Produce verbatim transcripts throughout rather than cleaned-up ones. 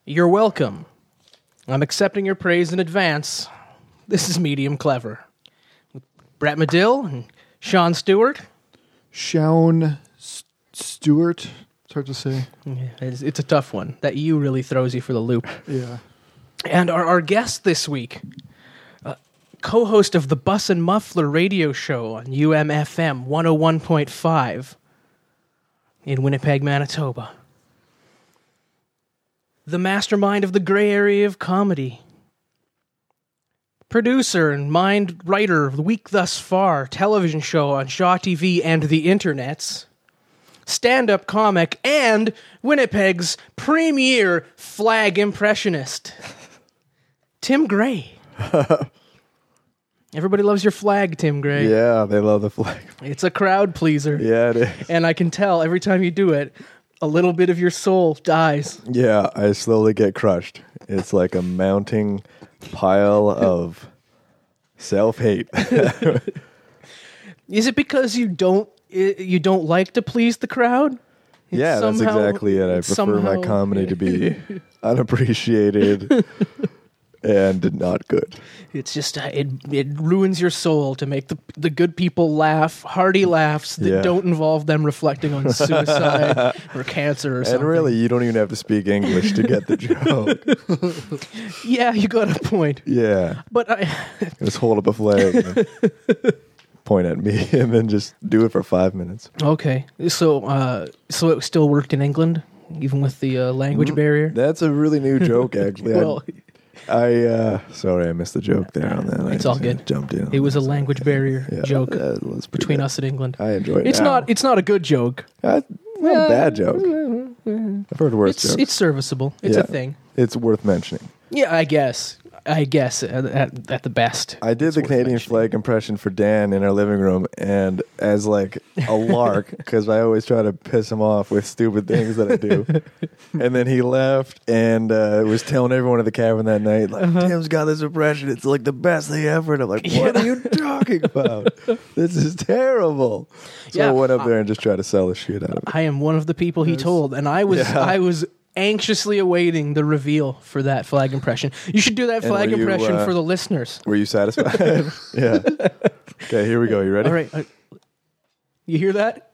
You're welcome. I'm accepting your praise in advance. This is Medium Clever. Brett Medill and Sean Stewart. Sean S- Stewart. It's hard to say. Yeah, it's, it's a tough one. That U really throws you for the loop. Yeah. And our, our guest this week, uh, co-host of the Bus and Muffler radio show on U M F M one oh one point five in Winnipeg, Manitoba. The mastermind of the gray area of comedy. Producer and mind writer of The Week Thus Far, television show on Shaw T V and the internets. Stand-up comic and Winnipeg's premier flag impressionist. Tim Gray. Everybody loves your flag, Tim Gray. Yeah, they love the flag. It's a crowd pleaser. Yeah, it is. And I can tell every time you do it, a little bit of your soul dies. Yeah, I slowly get crushed. It's like a mounting pile of self-hate. Is it because you don't you don't like to please the crowd? It's yeah, that's somehow- exactly it. I prefer somehow- my comedy to be unappreciated and not good. It's just uh, it it ruins your soul to make the the good people laugh, hearty laughs that Yeah. don't involve them reflecting on suicide or cancer or something. And really, you don't even have to speak English to get the joke. Yeah, you got a point. Yeah, But I, just hold up a flag and point at me and then just do it for five minutes. okay, so uh, so it still worked in England, even with the uh, language barrier. That's a really new joke, actually. I- Well, I, uh, sorry, I missed the joke there on that. It's I all just good. Jumped in. it was a language barrier Yeah, joke that was pretty between good. us and England. I enjoy it. It's now. not it's not a good joke. Uh, not a bad joke. I've heard worse It's jokes. it's serviceable. It's Yeah. a thing. It's worth mentioning. Yeah, I guess. I guess at, at, at the best. I did It's the worth Canadian mentioning. flag impression for Dan in our living room, and as like a lark, because I always try to piss him off with stupid things that I do. And then he left and uh, was telling everyone at the cabin that night, like, Uh-huh. Tim's got this impression. It's like the best thing ever. And I'm like, what are you talking about? This is terrible. So Yeah, I went up there and just tried to sell the shit out of it. I am one of the people he told, and I was Yeah. I was anxiously awaiting the reveal for that flag impression. You should do that And flag were you, impression uh, for the listeners. Were you satisfied? Yeah. Okay, here we go. You ready? All right. Uh, you hear that?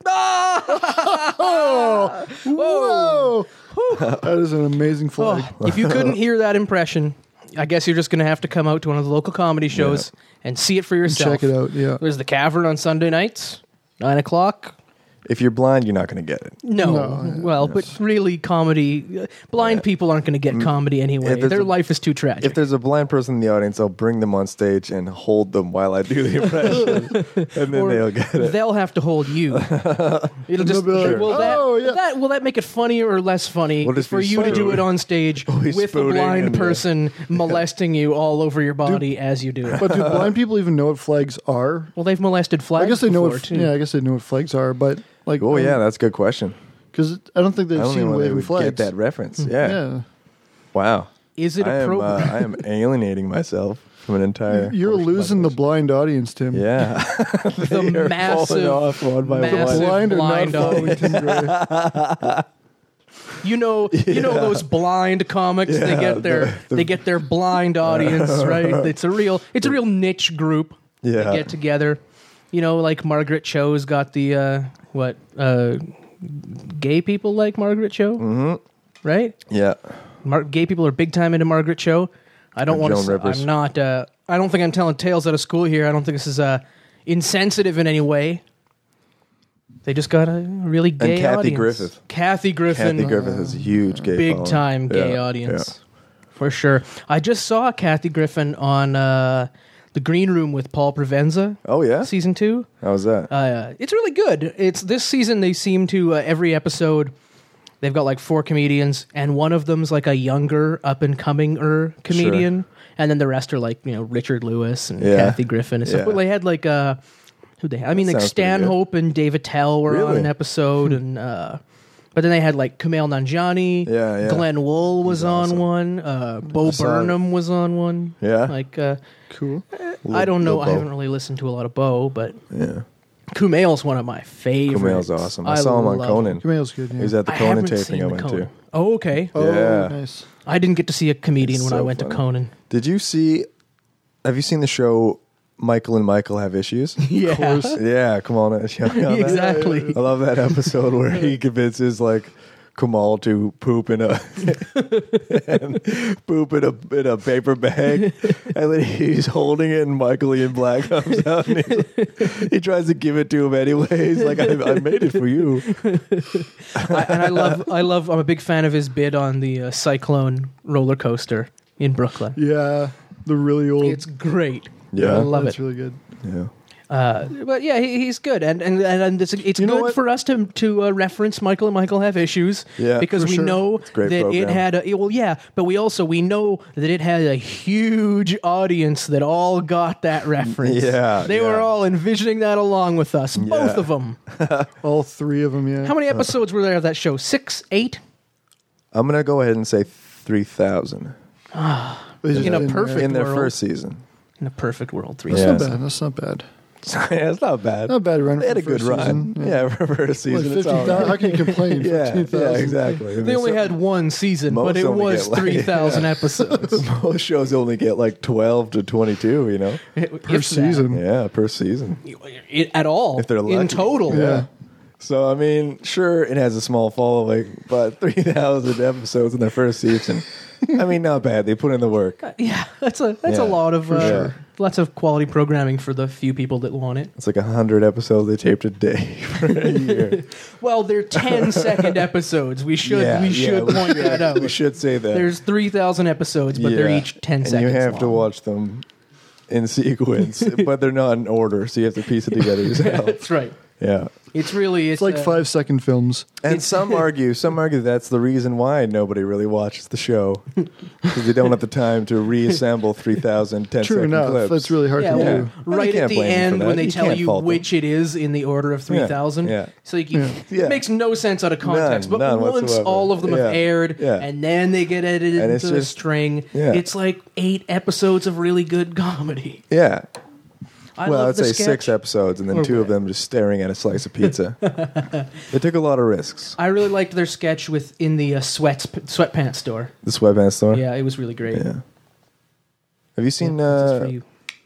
Whoa! That is an amazing flag. Oh, if you couldn't hear that impression, I guess you're just going to have to come out to one of the local comedy shows and see it for yourself. Check it out. Yeah. There's the Cavern on Sunday nights, nine o'clock. If you're blind, you're not going to get it. No, No, well, but really, comedy. uh, Blind people aren't going to get comedy anyway. If there's Their a- life is too tragic. If there's a blind person in the audience, I'll bring them on stage and hold them while I do the impression, and then Or they'll get it. They'll have to hold you. It'll just be like, will that, "Oh, yeah." that will that make it funnier or less funny We'll just for be you to do spooning. it on stage Always with a spooning blind and, uh, person molesting you all over your body as you do it? But do blind people even know what flags are? Well, they've molested flags. I guess they know before, what. too. Yeah, I guess they know what flags are. But like, Oh yeah, that's a good question. because I don't think I they've don't seen know why they waving would flags. get that reference. Yeah. Yeah, Wow. Is it I am, uh, appropriate? I am alienating myself from an entire. you're portion of losing the this. blind audience, Tim. Yeah. the They are massive, falling off one by massive one. Blind or blind not following audience. Tim Gray. You know, you know those blind comics. they Yeah, get their the- the- they get their blind audience, right? It's a real it's a real niche group. Yeah. They get together. You know, like Margaret Cho's got the uh, what uh, gay people like Margaret Cho, mm-hmm. right? Yeah. Mar- gay people are big time into Margaret Cho. I don't And want Joan to. Rivers. I'm not. Uh, I don't think I'm telling tales out of school here. I don't think this is uh, insensitive in any way. They just got a really gay Kathy audience. Griffith. Kathy Griffin. Kathy Griffith is a huge gay big following. time gay Yeah, audience for sure. I just saw Kathy Griffin on uh, the Green Room with Paul Provenza. yeah. Oh yeah. Season two. How was that? Uh, it's really good. It's this season. They seem to uh, every episode. They've got like four comedians, and one of them's like a younger, up and coming er comedian, and then the rest are like you know Richard Lewis and Yeah. Kathy Griffin and stuff. Yeah. But they had like uh, who they? Had? I mean, like sounds pretty good. Stanhope and David Tell were on Really? an episode, and uh, but then they had like Kumail Nanjiani, Yeah, yeah. Glenn Wool was He's on awesome. one, uh, Bo saw- Burnham was on one. Yeah? like uh, Cool. I don't know. Lil I Bo. haven't really listened to a lot of Bo, but Yeah. Kumail's one of my favorites. Kumail's awesome. I saw him on love Conan. Kumail's good. Yeah. He was at the I Conan haven't taping seen I the went Conan. to. Oh, okay. Oh, Yeah. nice. I didn't get to see a comedian It's when I so went funny. to Conan. Did you see? Have you seen the show Michael and Michael Have Issues? Yeah, course. Yeah, come on. exactly. I love that episode where he convinces like Kamal to poop in a and poop in a in a paper bag, and then he's holding it, and Michael Ian Black comes out, and he, he tries to give it to him anyways. Like I, I made it for you. I, and I love, I love. I'm a big fan of his bid on the uh, Cyclone roller coaster in Brooklyn. Yeah, the really old. It's great. Yeah, I love That's it. really good. yeah. Uh, but yeah, he, he's good, and and, and it's, it's You know good what? for us to to uh, reference Michael and Michael Have Issues, Yeah, because for we sure. know a great that it program. had a well, yeah, but we also we know that it had a huge audience that all got that reference. Yeah, they yeah. were all envisioning that along with us, both Yeah. of them. All three of them, yeah. How many episodes were there of that show? Six, eight? I'm gonna go ahead and say three thousand They just in a didn't- perfect- in their world. first season. In a perfect world, three. That's Yeah. not bad. That's not bad. Yeah, it's not bad. Not a bad run. They had for a good first run. season. Yeah, for first Like season. it's fifty all thousand. right. How can you complain? Yeah, fifteen thousand. yeah, exactly. I They mean, only so- had one season, Most but it only was get like- three thousand yeah. episodes. most shows only get like twelve to twenty-two. You know, Per If that. season. yeah, per season. It- at all If they're in lucky. total. Yeah. So I mean, sure, it has a small following, but three thousand episodes in their first season. I mean, not bad. They put in the work. Yeah, that's a that's Yeah, a lot of for uh, sure. lots of quality programming for the few people that want it. It's like a hundred episodes they taped a day for a year. Well, they're ten second episodes. We should Yeah, we yeah, should we point should- that out. We should say that. There's three thousand episodes, but they're Yeah. each ten and seconds. you have to long. watch them in sequence, but they're not in order, so you have to piece it together yourself. That's right. Yeah. It's really it's, It's like uh, five second films. And some argue, some argue that's the reason why nobody really watches the show, because they don't have the time to reassemble three thousand ten True second enough. clips. That's really hard Yeah, to well, do. Well, you right at can't the blame them for end that. when they You tell can't you fault them. which it is in the order of three thousand. Yeah. So you, Yeah. Yeah. it makes no sense out of context. None, but none once whatsoever. all of them have Yeah. aired, Yeah. and then they get edited And it's into the just- string, yeah. it's like eight episodes of really good comedy. Yeah. I well, love I'd the say sketch. six episodes, and then Or- two of them just staring at a slice of pizza. They took a lot of risks. I really liked their sketch with in the uh, sweats sweatpants store. The sweatpants store. Yeah, it was really great. Yeah. Have you seen Yeah, this is for uh, you.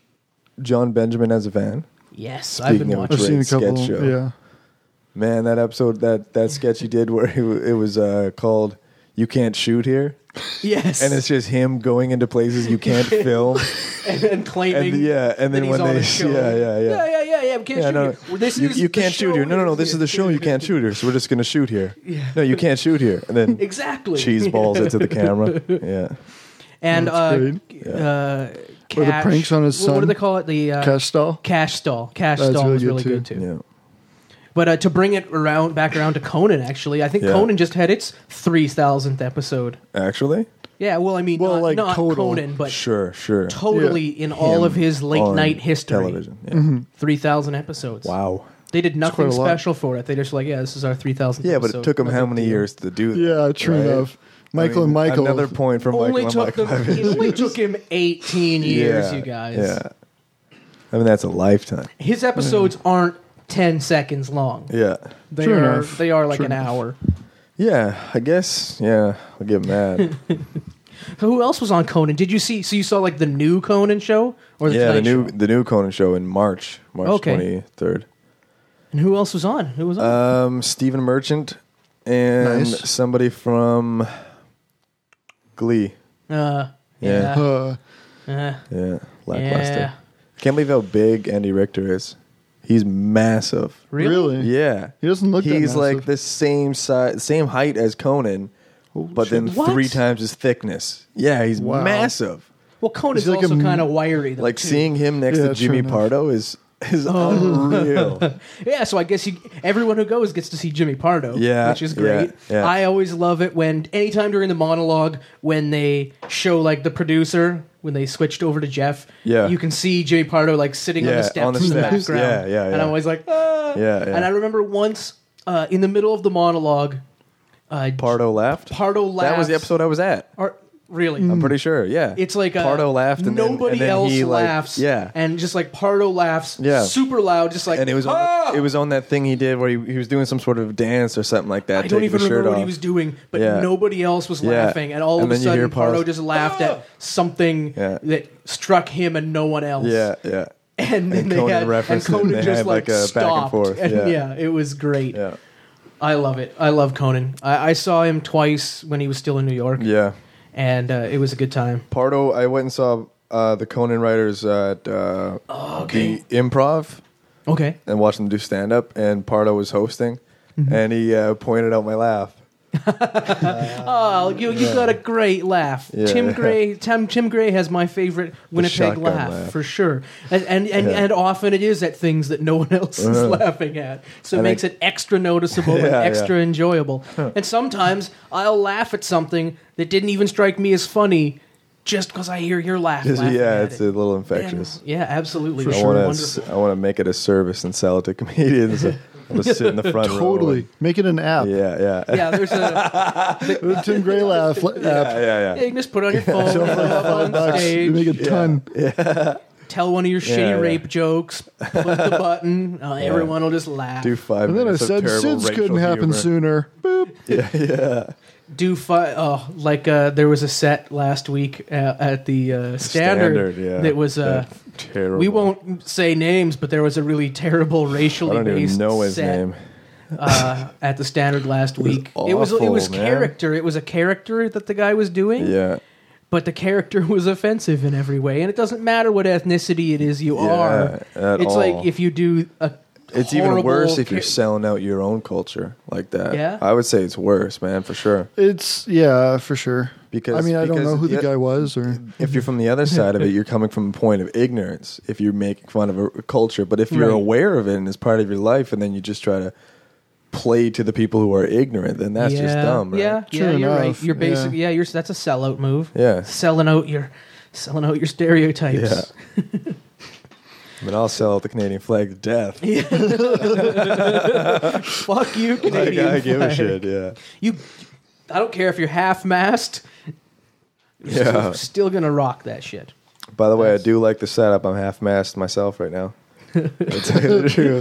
John Benjamin as a van? Yes, I've been speaking of watching. I've seen a Great couple. sketch show. Yeah. Man, that episode, that that sketch he did where he, w- it was uh, called "You Can't Shoot Here," Yes, and it's just him going into places you can't film. and, and claiming. And yeah, and then that when he's on they, a show. yeah, yeah, yeah, yeah, yeah, yeah, yeah. We can't Yeah, shoot no, here. Well, this you, is you the can't shoot show here. No, no, no. is- This is the show. You can't shoot here. So we're just gonna shoot here. Yeah. No, you can't shoot here. And then Exactly. cheese balls into the camera. Yeah, And uh, That's uh, Or the Cash- pranks on his what- What do son. they call it? The uh, Cash stall. Cash stall. Cash That's stall really was good really too. good too. yeah. But uh, to bring it around back around to Conan, actually, I think Yeah. Conan just had its three thousandth episode. Actually, Yeah, well, I mean, Well, not, like not total. Conan, but sure, sure. totally in all Him of his late on night history. television. Yeah. three thousand episodes. Wow. They did nothing quite a lot. special for it. They just like, yeah, this is our three thousandth Yeah, episode. but it took him No how big many deal. years to do that? Yeah, true right? enough. Michael I mean, and Michael. Another point from Only Michael and took Michael. them, it only took him eighteen years, yeah, you guys. Yeah. I mean, that's a lifetime. His episodes aren't ten seconds long. Yeah. They True are enough. they are like True an enough. hour. Yeah, I guess. Yeah, I'll get mad. Who else was on Conan? Did you see? So you saw like the new Conan show or the yeah, the Tonight new Show? the new Conan show in March, March Okay. twenty third. And who else was on? Who was on? Um, Stephen Merchant and Nice. somebody from Glee. uh, yeah. yeah. Uh, Uh, Yeah, lackluster. yeah. Can't believe how big Andy Richter is. He's massive. Really? really? Yeah, He doesn't look that He's like massive. the same size, same height as Conan, but then What? three times his thickness. Yeah, he's Wow. massive. Well, Conan's He's like also a m- kind of wiry. Though, Like too. seeing him next Yeah, to true Jimmy enough. Pardo is is Oh. unreal. Yeah, so I guess you, everyone who goes gets to see Jimmy Pardo, Yeah, which is great. yeah, yeah. I always love it when anytime during the monologue when they show like the producer when they switched over to Jeff, Yeah. you can see Jimmy Pardo like sitting on Yeah, the steps on the in the steps. background. Yeah, yeah, And yeah. I'm always like, ah. Yeah, yeah. And I remember once uh, in the middle of the monologue, uh, Pardo laughed. Pardo laughs. That was the episode I was at. Or, Really? I'm pretty sure. Yeah, It's like a, Pardo laughed, and then, nobody and then else he, like, laughs. yeah, and just like Pardo laughs, Yeah. super loud, just like. and it was on, "Ah!" it was on that thing he did where he, he was doing some sort of dance or something like that. I don't taking even the shirt remember what off. he was doing, but Yeah. nobody else was Yeah. laughing, and all And of a then you hear sudden Pardo Pardo- just laughed at something Yeah. that struck him and no one else. Yeah, yeah, and then And they Conan had and referenced it, and Conan they just had, like, like, a back and stopped. forth. And Yeah. yeah, it was great. yeah, I love it. I love Conan. I, I saw him twice when he was still in New York, yeah. and uh, it was a good time. Pardo, I went and saw uh, the Conan writers at uh, Oh, okay. the Improv Okay. and watched them do stand up, and Pardo was hosting, Mm-hmm. and he uh, pointed out my laugh. Oh, you you got a great laugh. Yeah. Tim Gray, Tim Tim Gray has my favorite Winnipeg shotgun laugh, laugh. for sure, and and and, Yeah. and often it is at things that no one else is Uh-huh. laughing at, so it And makes I- it extra noticeable and Yeah, extra yeah. enjoyable. And sometimes I'll laugh at something that didn't even strike me as funny, just because I hear your laugh. Just- laughing yeah, at it's it. a little And- infectious. yeah, absolutely. I It's want wonderful. to I want to make it a service and sell it to comedians. I'll just sit in the front row. Totally. Make it an app. Yeah, yeah, yeah, Yeah, there's a The Tim Gray laugh app. yeah, yeah. yeah, you can just put it on your phone, Sell for throw it up five on bucks. You make stage, a ton. tell one of your shitty Yeah, yeah. rape jokes, push the button, uh, everyone will just laugh. Do five And then I minutes of said terrible SIDS racial couldn't happen humor. sooner. Boop. Yeah, yeah. Do fi- oh, like uh, there was a set last week uh, at the uh, Standard, Standard, yeah. that was. Uh, Yeah, terrible. we won't say names, but there was a really terrible I racially don't even based know his set name. uh, at the Standard last was week. it was it awful, was man. character. It was a character that the guy was doing. Yeah, But the character was offensive in every way, and it doesn't matter what ethnicity it is you Yeah, are. at It's all. like if you do a. it's even horrible worse if you're cha- selling out your own culture like that. Yeah? I would say it's worse, man, for sure. It's, yeah, for sure. Because I mean, I don't because know who the the- guy was or. If you're from the other side of it, you're coming from a point of ignorance. If you're making fun of a, a culture, but if you're Right. aware of it and it's part of your life, and then you just try to play to the people who are ignorant, then that's yeah, just dumb, right? Yeah, True yeah, you're right. enough, You're yeah. basically yeah. You're that's a sellout move. Yeah. selling out your selling out your stereotypes. Yeah. I mean, I'll sell out the Canadian flag to death. Fuck you, Like, Canadian. I give a flag. shit. Yeah. You, I don't care if you're half mast. You're Yeah. still, still gonna rock that shit. By the way, I Yes. do like the setup. I'm half mast myself right now. That's true.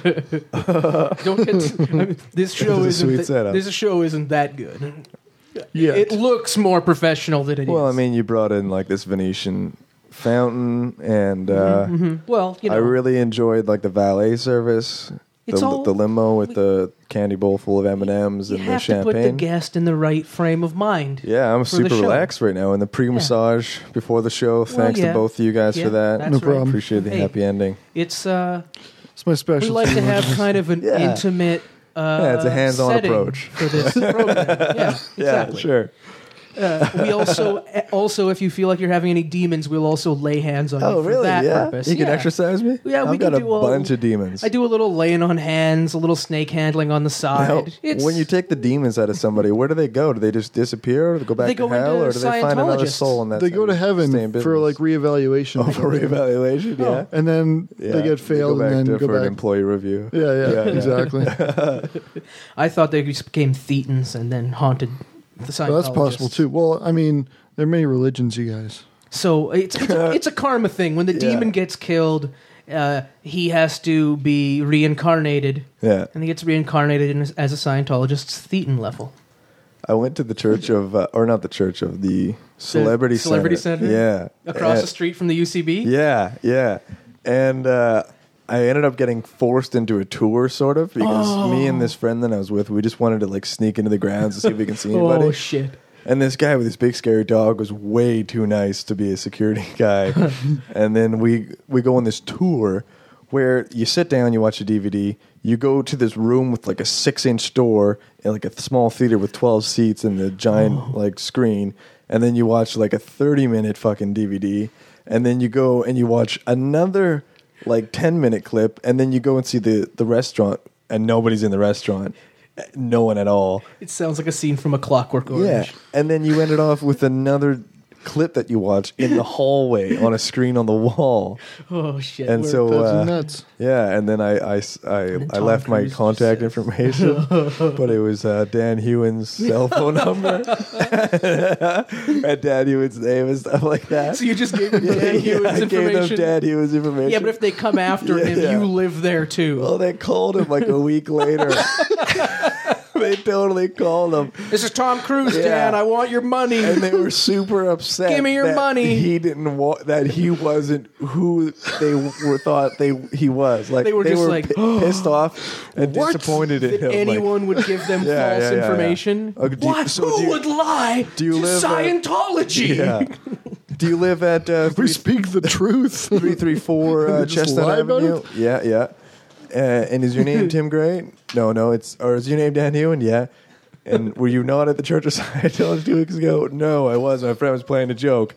Don't get I mean, this show It's a isn't sweet th- setup. this show isn't that good. Yeah. It looks more professional than it is. Well, I mean, you brought in like this Venetian fountain, and uh, Mhm. well, you know, I really enjoyed like the valet service, It's the, all- the limo with the candy bowl full of M and M's you and the have to put the champagne. guest in the right frame of mind. Yeah, I'm for the super show. relaxed right now. And the pre-massage before the show. Thanks yeah. to both of you guys Yeah, for that. that's No right. problem. Appreciate the Hey, happy ending. It's uh, It's my special. we like to have kind of an Yeah. intimate. Uh, Yeah, it's a hands-on setting approach. for this program. Yeah, exactly. Yeah, sure. Uh, we also, also, if you feel like you're having any demons, we'll also lay hands on Oh, you for really? that Yeah. purpose. You can Yeah. exercise me? Yeah, I've we got can a do a- bunch of demons. I do a little laying on hands, a little snake handling on the side. Now, It's, when you take the demons out of somebody, where do they go? Do they just disappear? Or they go back They to go hell, into or do they find another Scientologists. soul in that? They go to stay in heaven business? for like reevaluation. oh, for reevaluation. Yeah, And then yeah. they get failed go back and then to, go for an back. employee review. Yeah, yeah, Yeah, yeah. exactly. I thought they just became thetans and then haunted the Scientologists. Well, that's possible too. Well, I mean, there are many religions, you guys. So it's it's a, it's a karma thing. When the Yeah. demon gets killed, uh, he has to be reincarnated, Yeah. and he gets reincarnated in, as a Scientologist's thetan level. I went to the church of, uh, or not the church of the Celebrity Center. Celebrity Center? Yeah. Across And- the street from the U C B. Yeah, yeah. And uh, I ended up getting forced into a tour, sort of, because me and this friend that I was with, we just wanted to like sneak into the grounds to see if we can see anybody. Oh shit! And this guy with his big scary dog was way too nice to be a security guy. And then we we go on this tour where you sit down, you watch a D V D, you go to this room with like a six inch door and like a small theater with twelve seats and the giant like screen, and then you watch like a thirty minute fucking D V D, and then you go and you watch another like ten minute clip, and then you go and see the the restaurant, and nobody's in the restaurant. No one at all. It sounds like a scene from A Clockwork Orange. Yeah, and then you ended off with another clip that you watch in the hallway on a screen on the wall. Oh shit! And We're- so, That's uh, nuts. yeah, and then I, I, s- I, then I Tom left my Cruise contact just says- information, but it was uh, Dan Hewen's cell phone number and Dan Hewen's name and stuff like that. so you just gave him Dan Hewitt's I gave them information. Dan Hewen's information. Yeah, but if they come after Yeah, him, yeah. you live there too. well, they called him like a week later. They totally called him. This is Tom Cruise, Yeah. Dan. I want your money. And they were super upset. Give me your that money. He didn't want that. He wasn't who they were thought they he was. Like They were just like, pi- pissed off and What? disappointed in That him. anyone would give them Yeah, false yeah, yeah, yeah. information. Oh, do you- what? so Who do you- would lie do you to live at- Scientology? Like, yeah. Do you live at uh, We three speak the truth. three three four uh, Just Chestnut lie about Avenue? Yeah, yeah. Uh, and is your name Tim Gray? No, no. It's or is your name Dan Hewen? Yeah. And were you not at the Church of Scientology two weeks ago? No, I was. My friend was playing a joke.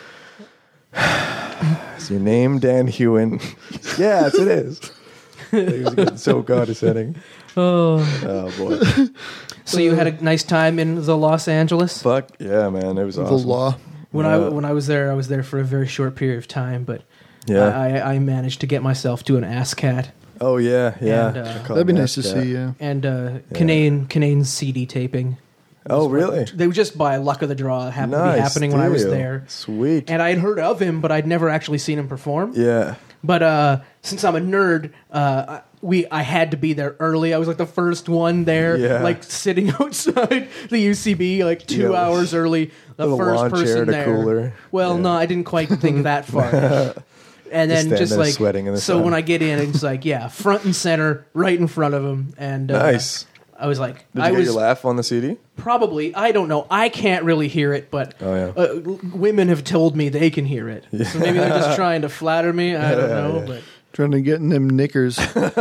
Is your name Dan Hewen? Yes, it is. He was getting so condescending. Oh. Oh boy. So you had a nice time in the Los Angeles? Fuck yeah, man. It was The awesome. law. When Yeah. I when I was there, I was there for a very short period of time, but Yeah. I, I, I managed to get myself to an ASCAT Oh yeah, yeah. And, uh, I call That'd be it nice to that. see, yeah. and uh, Canaan Canaan's C D taping. Oh really? They were just by luck of the draw happened to Nice be happening when I was deal. there. Sweet. And I had heard of him, but I'd never actually seen him perform. Yeah. But uh, since I'm a nerd, uh, we I had to be there early. I was like the first one there, Yeah. like sitting outside the U C B, like two Yeah. hours early. The Little first lawn chair person to there. cooler. Well, Yeah. no, I didn't quite think that far. And then Just stand just there like sweating in the so sun. when I get in, it's like yeah, front and center, right in front of him, and uh, Nice. I was like, Did you I get was your laugh on the C D? probably I don't know, I can't really hear it, but Oh, yeah. uh, l- women have told me they can hear it, so maybe they're just trying to flatter me. I don't Yeah, know, yeah. Trying to get in them knickers.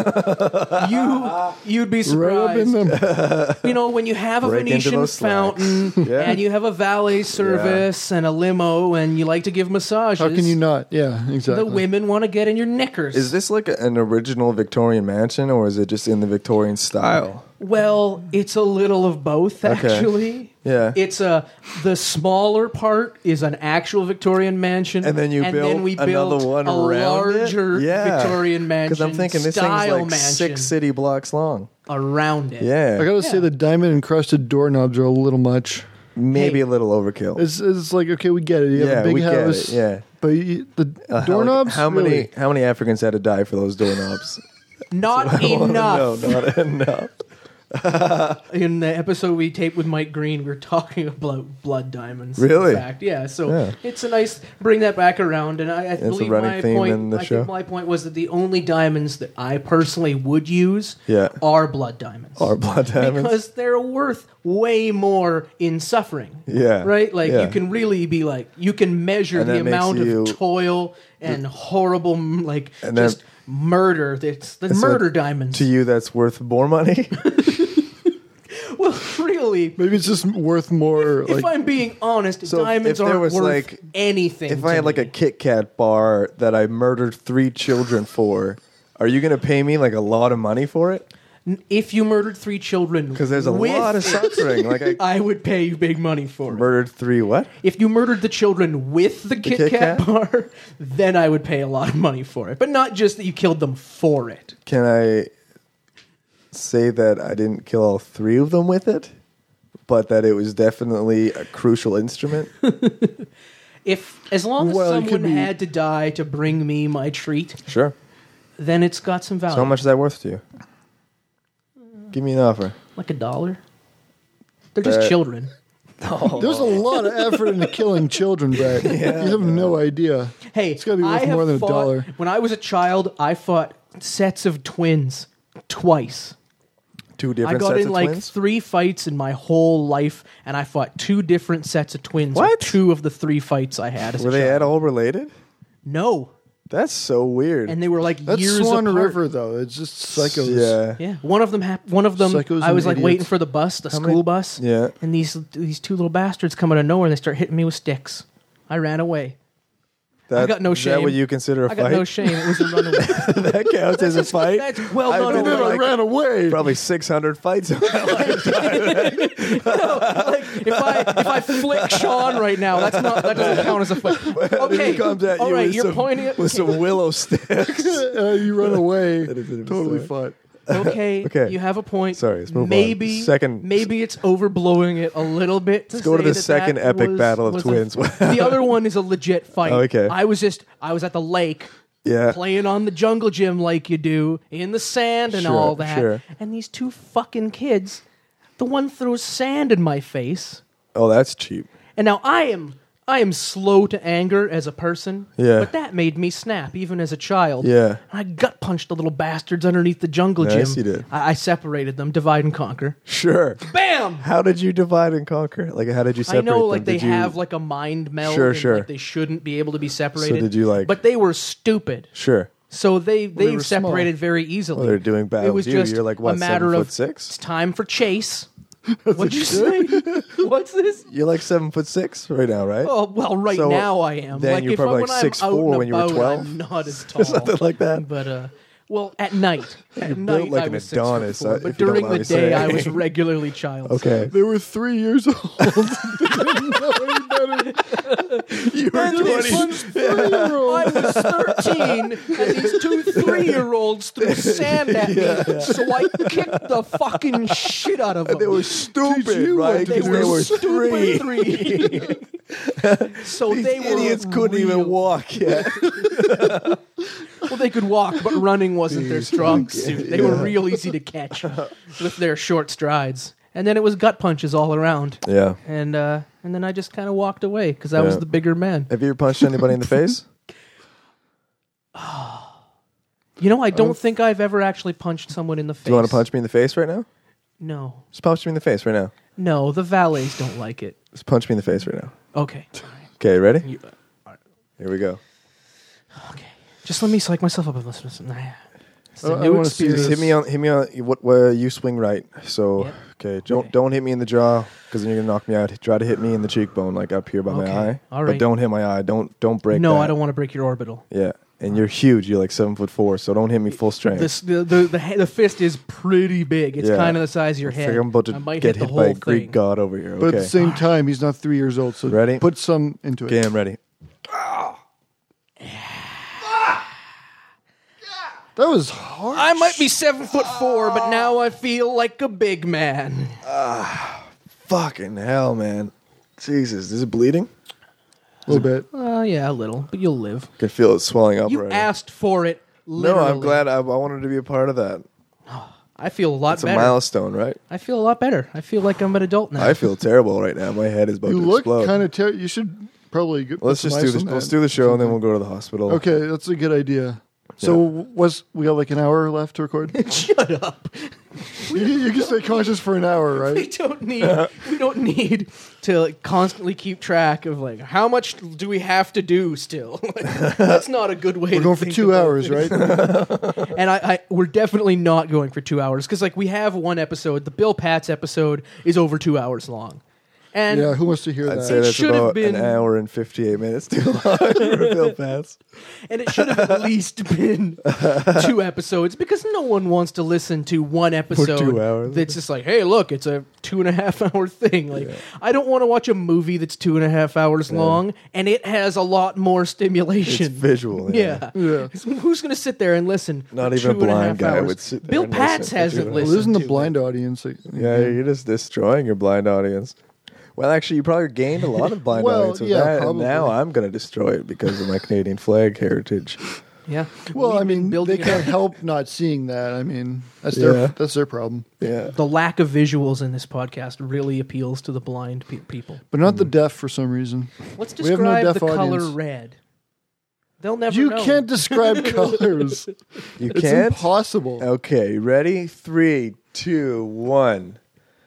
but you you'd be right up in surprised. them. You know, when you have a Break into Venetian those slacks. fountain Yeah. and you have a valet service and a limo and you like to give massages, How can you not? Yeah, exactly. the women want to get in your knickers. Is this like an original Victorian mansion, or is it just in the Victorian style? Well, it's a little of both, Okay. actually. Yeah. It's a the smaller part is an actual Victorian mansion, And then you and built then we another built one a around it? larger Yeah. Victorian mansion. Because I'm thinking this thing's style like mansion six city blocks long. around it. Yeah. I gotta say Yeah. the diamond encrusted doorknobs are a little much. Maybe Hey. a little overkill. It's, it's like okay, we get it. You have Yeah, a big we get house, it, yeah. but you, the Uh, how- doorknobs. How, many? really? How many Africans had to die for those doorknobs? Not No, enough. not enough. In the episode we taped with Mike Green, we were talking about blood diamonds. Really? In fact, yeah. So Yeah. it's a nice bring that back around, and I, I a believe running my theme point. in the I show. think my point was that the only diamonds that I personally would use Yeah. are blood diamonds. Or blood diamonds. Because they're worth way more in suffering. Yeah. Right? Like Yeah. you can really be like you can measure And the that makes amount you- of toil and horrible m- like And that- just murder. That's the so murder diamonds. To you, that's worth more money. Well, really, Maybe it's just worth more. if Like I'm being honest, So if- diamonds if there aren't was, worth like- anything. If to I had like me. a Kit Kat bar that I murdered three children for, are you going to pay me like a lot of money for it? N- if you murdered three children, Because there's a with lot of it, suffering. Like I I would pay you big money for it. murdered three what? If you murdered the children with the Kit, Kit Kat, Kat? bar, then I would pay a lot of money for it. But not just that you killed them for it. Can I say that I didn't kill all three of them with it, but that it was definitely a crucial instrument? If as long as Well, it could someone be- had to die to bring me my treat, Sure. then it's got some value. So how much is that worth to you? Give me an offer. Like a dollar? They're just Uh, children. there's a lot of effort into killing children, Brett. You have no idea. Hey, It's gotta be worth I have more than a fought- dollar. When I was a child, I fought sets of twins twice. Two I different got sets in of like twins? three fights in my whole life, and I fought two different sets of twins. with What? Two of the three fights I had as Were a they child. at all related? No, That's so weird. and they were like That's years Swan apart. River, though. It's just psychos. Yeah. Yeah, one of them. Hap- one of them. Psychos I was and like waiting idiots. for the bus, the How school many- bus. Yeah. And these these two little bastards come out of nowhere and they start hitting me with sticks. I ran away. That, I got no is shame. that what you consider a I fight? got no shame. It was a runaway. That counts as a That's- fight? That's well, I've no, been no, in no, a like, ran away. Probably six hundred fights in my lifetime. no, like if I if I flick Sean right now, that's not that doesn't count as a fight. Okay, He comes at all you right, with, you're some, pointing at with some willow sticks. Uh, you run away. That is an Totally story. fine. Okay, Okay. you have a point. Sorry, let's move on. maybe, Second- maybe it's overblowing it a little bit. To Let's go to say the that second that epic was- battle of was a- twins. the other one is a legit fight. Oh, okay. I was just I was at the lake Yeah. playing on the jungle gym like you do in the sand and Sure, all that. sure. And these two fucking kids, the one throws sand in my face. Oh, that's cheap. And now I am I am slow to anger as a person. Yeah. But that made me snap even as a child. Yeah. I gut punched the little bastards underneath the jungle Nice, gym. you did. I, I separated them, divide and conquer. Sure. Bam! How did you divide and conquer? Like, how did you I separate know, them? like they Did you- have like a mind meld. Sure, and, sure. Like, they shouldn't be able to be separated. did you, like- But they were stupid. Sure. So they they they were separated very easily. Well, they're doing bad It was with you. just You're like, what, a matter seven of foot six? it's time for chase. What'd you say? What's this? You're like seven foot six right now, right? Oh well, right So now I am. then like you're if probably I, like when six I'm four out and when you were about, twelve? I'm not as tall. Something like that. But uh, well, at night, at You're night built like I an was six foot Adonis, four, uh, but if you don't during mind the me day I saying. was regularly child. Okay. They were three years old. They didn't know any better. You were And this twenty. one's I was thirteen, and these two three-year-olds threw sand at me, so I kicked the fucking shit out of them. They were stupid, you right? want to They Because were, they were stupid three. three. So These they idiots were couldn't real- even walk yet. Well, they could walk, but running wasn't their strong suit. They were Yeah. real easy to catch with their short strides. And then it was gut punches all around. Yeah. And uh, and then I just kind of walked away because I was Yeah. the bigger man. Have you ever punched anybody in the face? You know, I don't think I've ever actually punched someone in the face. Do you want to punch me in the face right now? No. Just punch me in the face right now. No, the valets don't like it. Just punch me in the face right now. Okay. Okay, ready? You- Here we go. okay. Just let me psych myself up. It's Oh, a I new wanna see experience. Just hit me on. Hit me on. What? Where you swing right. So Yep. okay. Don't Okay. don't hit me in the jaw because then you're gonna knock me out. Try to hit me in the cheekbone, like up here by Okay. my eye. All But right. don't hit my eye. Don't don't break. No, that. I don't want to break your orbital. Yeah, and you're huge. You're like seven foot four. So don't hit me full strength. This the the the, ha- the fist is pretty big. It's Yeah. kind of the size of your It's head. like I'm about to I might get hit hit the by a whole Greek thing. god over here. But at Okay. the same time, he's not three years old. So Ready? put some into it. Okay, I'm ready. That was hard. I might be seven foot four, but now I feel like a big man. Fucking hell, man. Jesus, is it bleeding? a little bit. Uh, yeah, a little, but you'll live. I can feel it swelling up You right asked for it. now. Literally. No, I'm glad. I, I wanted to be a part of that. I feel a lot It's a better. milestone, right? I feel a lot better. I feel like I'm an adult now. I feel terrible right now. My head is about You to look explode. kind of. Ter- you should probably. Get, Let's put just some do ice this. on Let's that. do the show and then we'll go to the hospital. Okay, that's a good idea. So was we got like an hour left to record? Shut up. you, you can stay conscious for an hour, We right? don't need. we don't need to like, constantly keep track of like how much do we have to do still. Like, that's not a good way. We're to going for think two about hours, this. right? And I, I, we're definitely not going for two hours because like we have one episode. The Bill Pats episode is over two hours long, and Yeah, who wants to hear I'd that? say It that's should have about been- an hour and fifty-eight minutes too long for Bill Pass. and it should have at least been two episodes because no one wants to listen to one episode two hours. that's just like, hey, look, it's a two and a half hour thing. Like, I don't want to watch a movie that's two and a half hours long and it has a lot more stimulation. It's visual. Yeah. Yeah. Who's going to sit there and listen? Not for even a two and blind half guy hours? would sit there Bill and Pats listen for two hasn't and a half Well, listened isn't the to blind audience? Like, Yeah, you're just destroying your blind audience. Well, actually, you probably gained a lot of blind Well, audience with yeah, that, and probably. now I'm going to destroy it because of my Canadian flag heritage. Yeah. Well, We've I been mean, building they it can't up. help not seeing that. I mean, that's Yeah. their that's their problem. Yeah. The lack of visuals in this podcast really appeals to the blind pe- people. But not the deaf for some reason. Let's We have no describe deaf the color audience. red. They'll never You know. can't describe colors. You It's can't? impossible. Okay, ready? Three, two, one.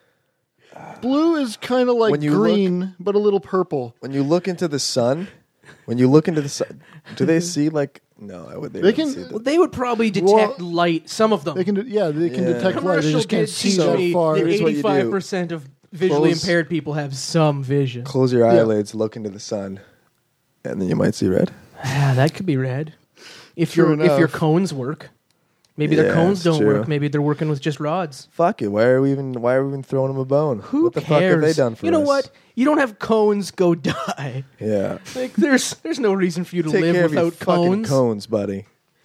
Blue is kind of like When you green, but a little purple. When you look into the sun, when you look into the sun, do they see like... No, I would. They, They wouldn't can- see that. Well, they would probably detect Well, light. Some of them. They can, do, yeah, they can Yeah. detect light. They Commercial just can't did see teach that me far. that Here's what you do. eighty-five percent of visually Close- impaired people have some vision. Close your Yeah. eyelids, look into the sun, and then you might see red. Ah, that could be rad. If True your if your enough. cones work, maybe their Yeah, cones that's don't true. work. Maybe they're working with just rods. Fuck it. Why are we even? Why are we even throwing them a bone? Who what the cares? fuck have they done for you know us? what? You don't have cones. Go die. Yeah. Like there's there's no reason for you to Take live care of your without fucking cones. cones, buddy.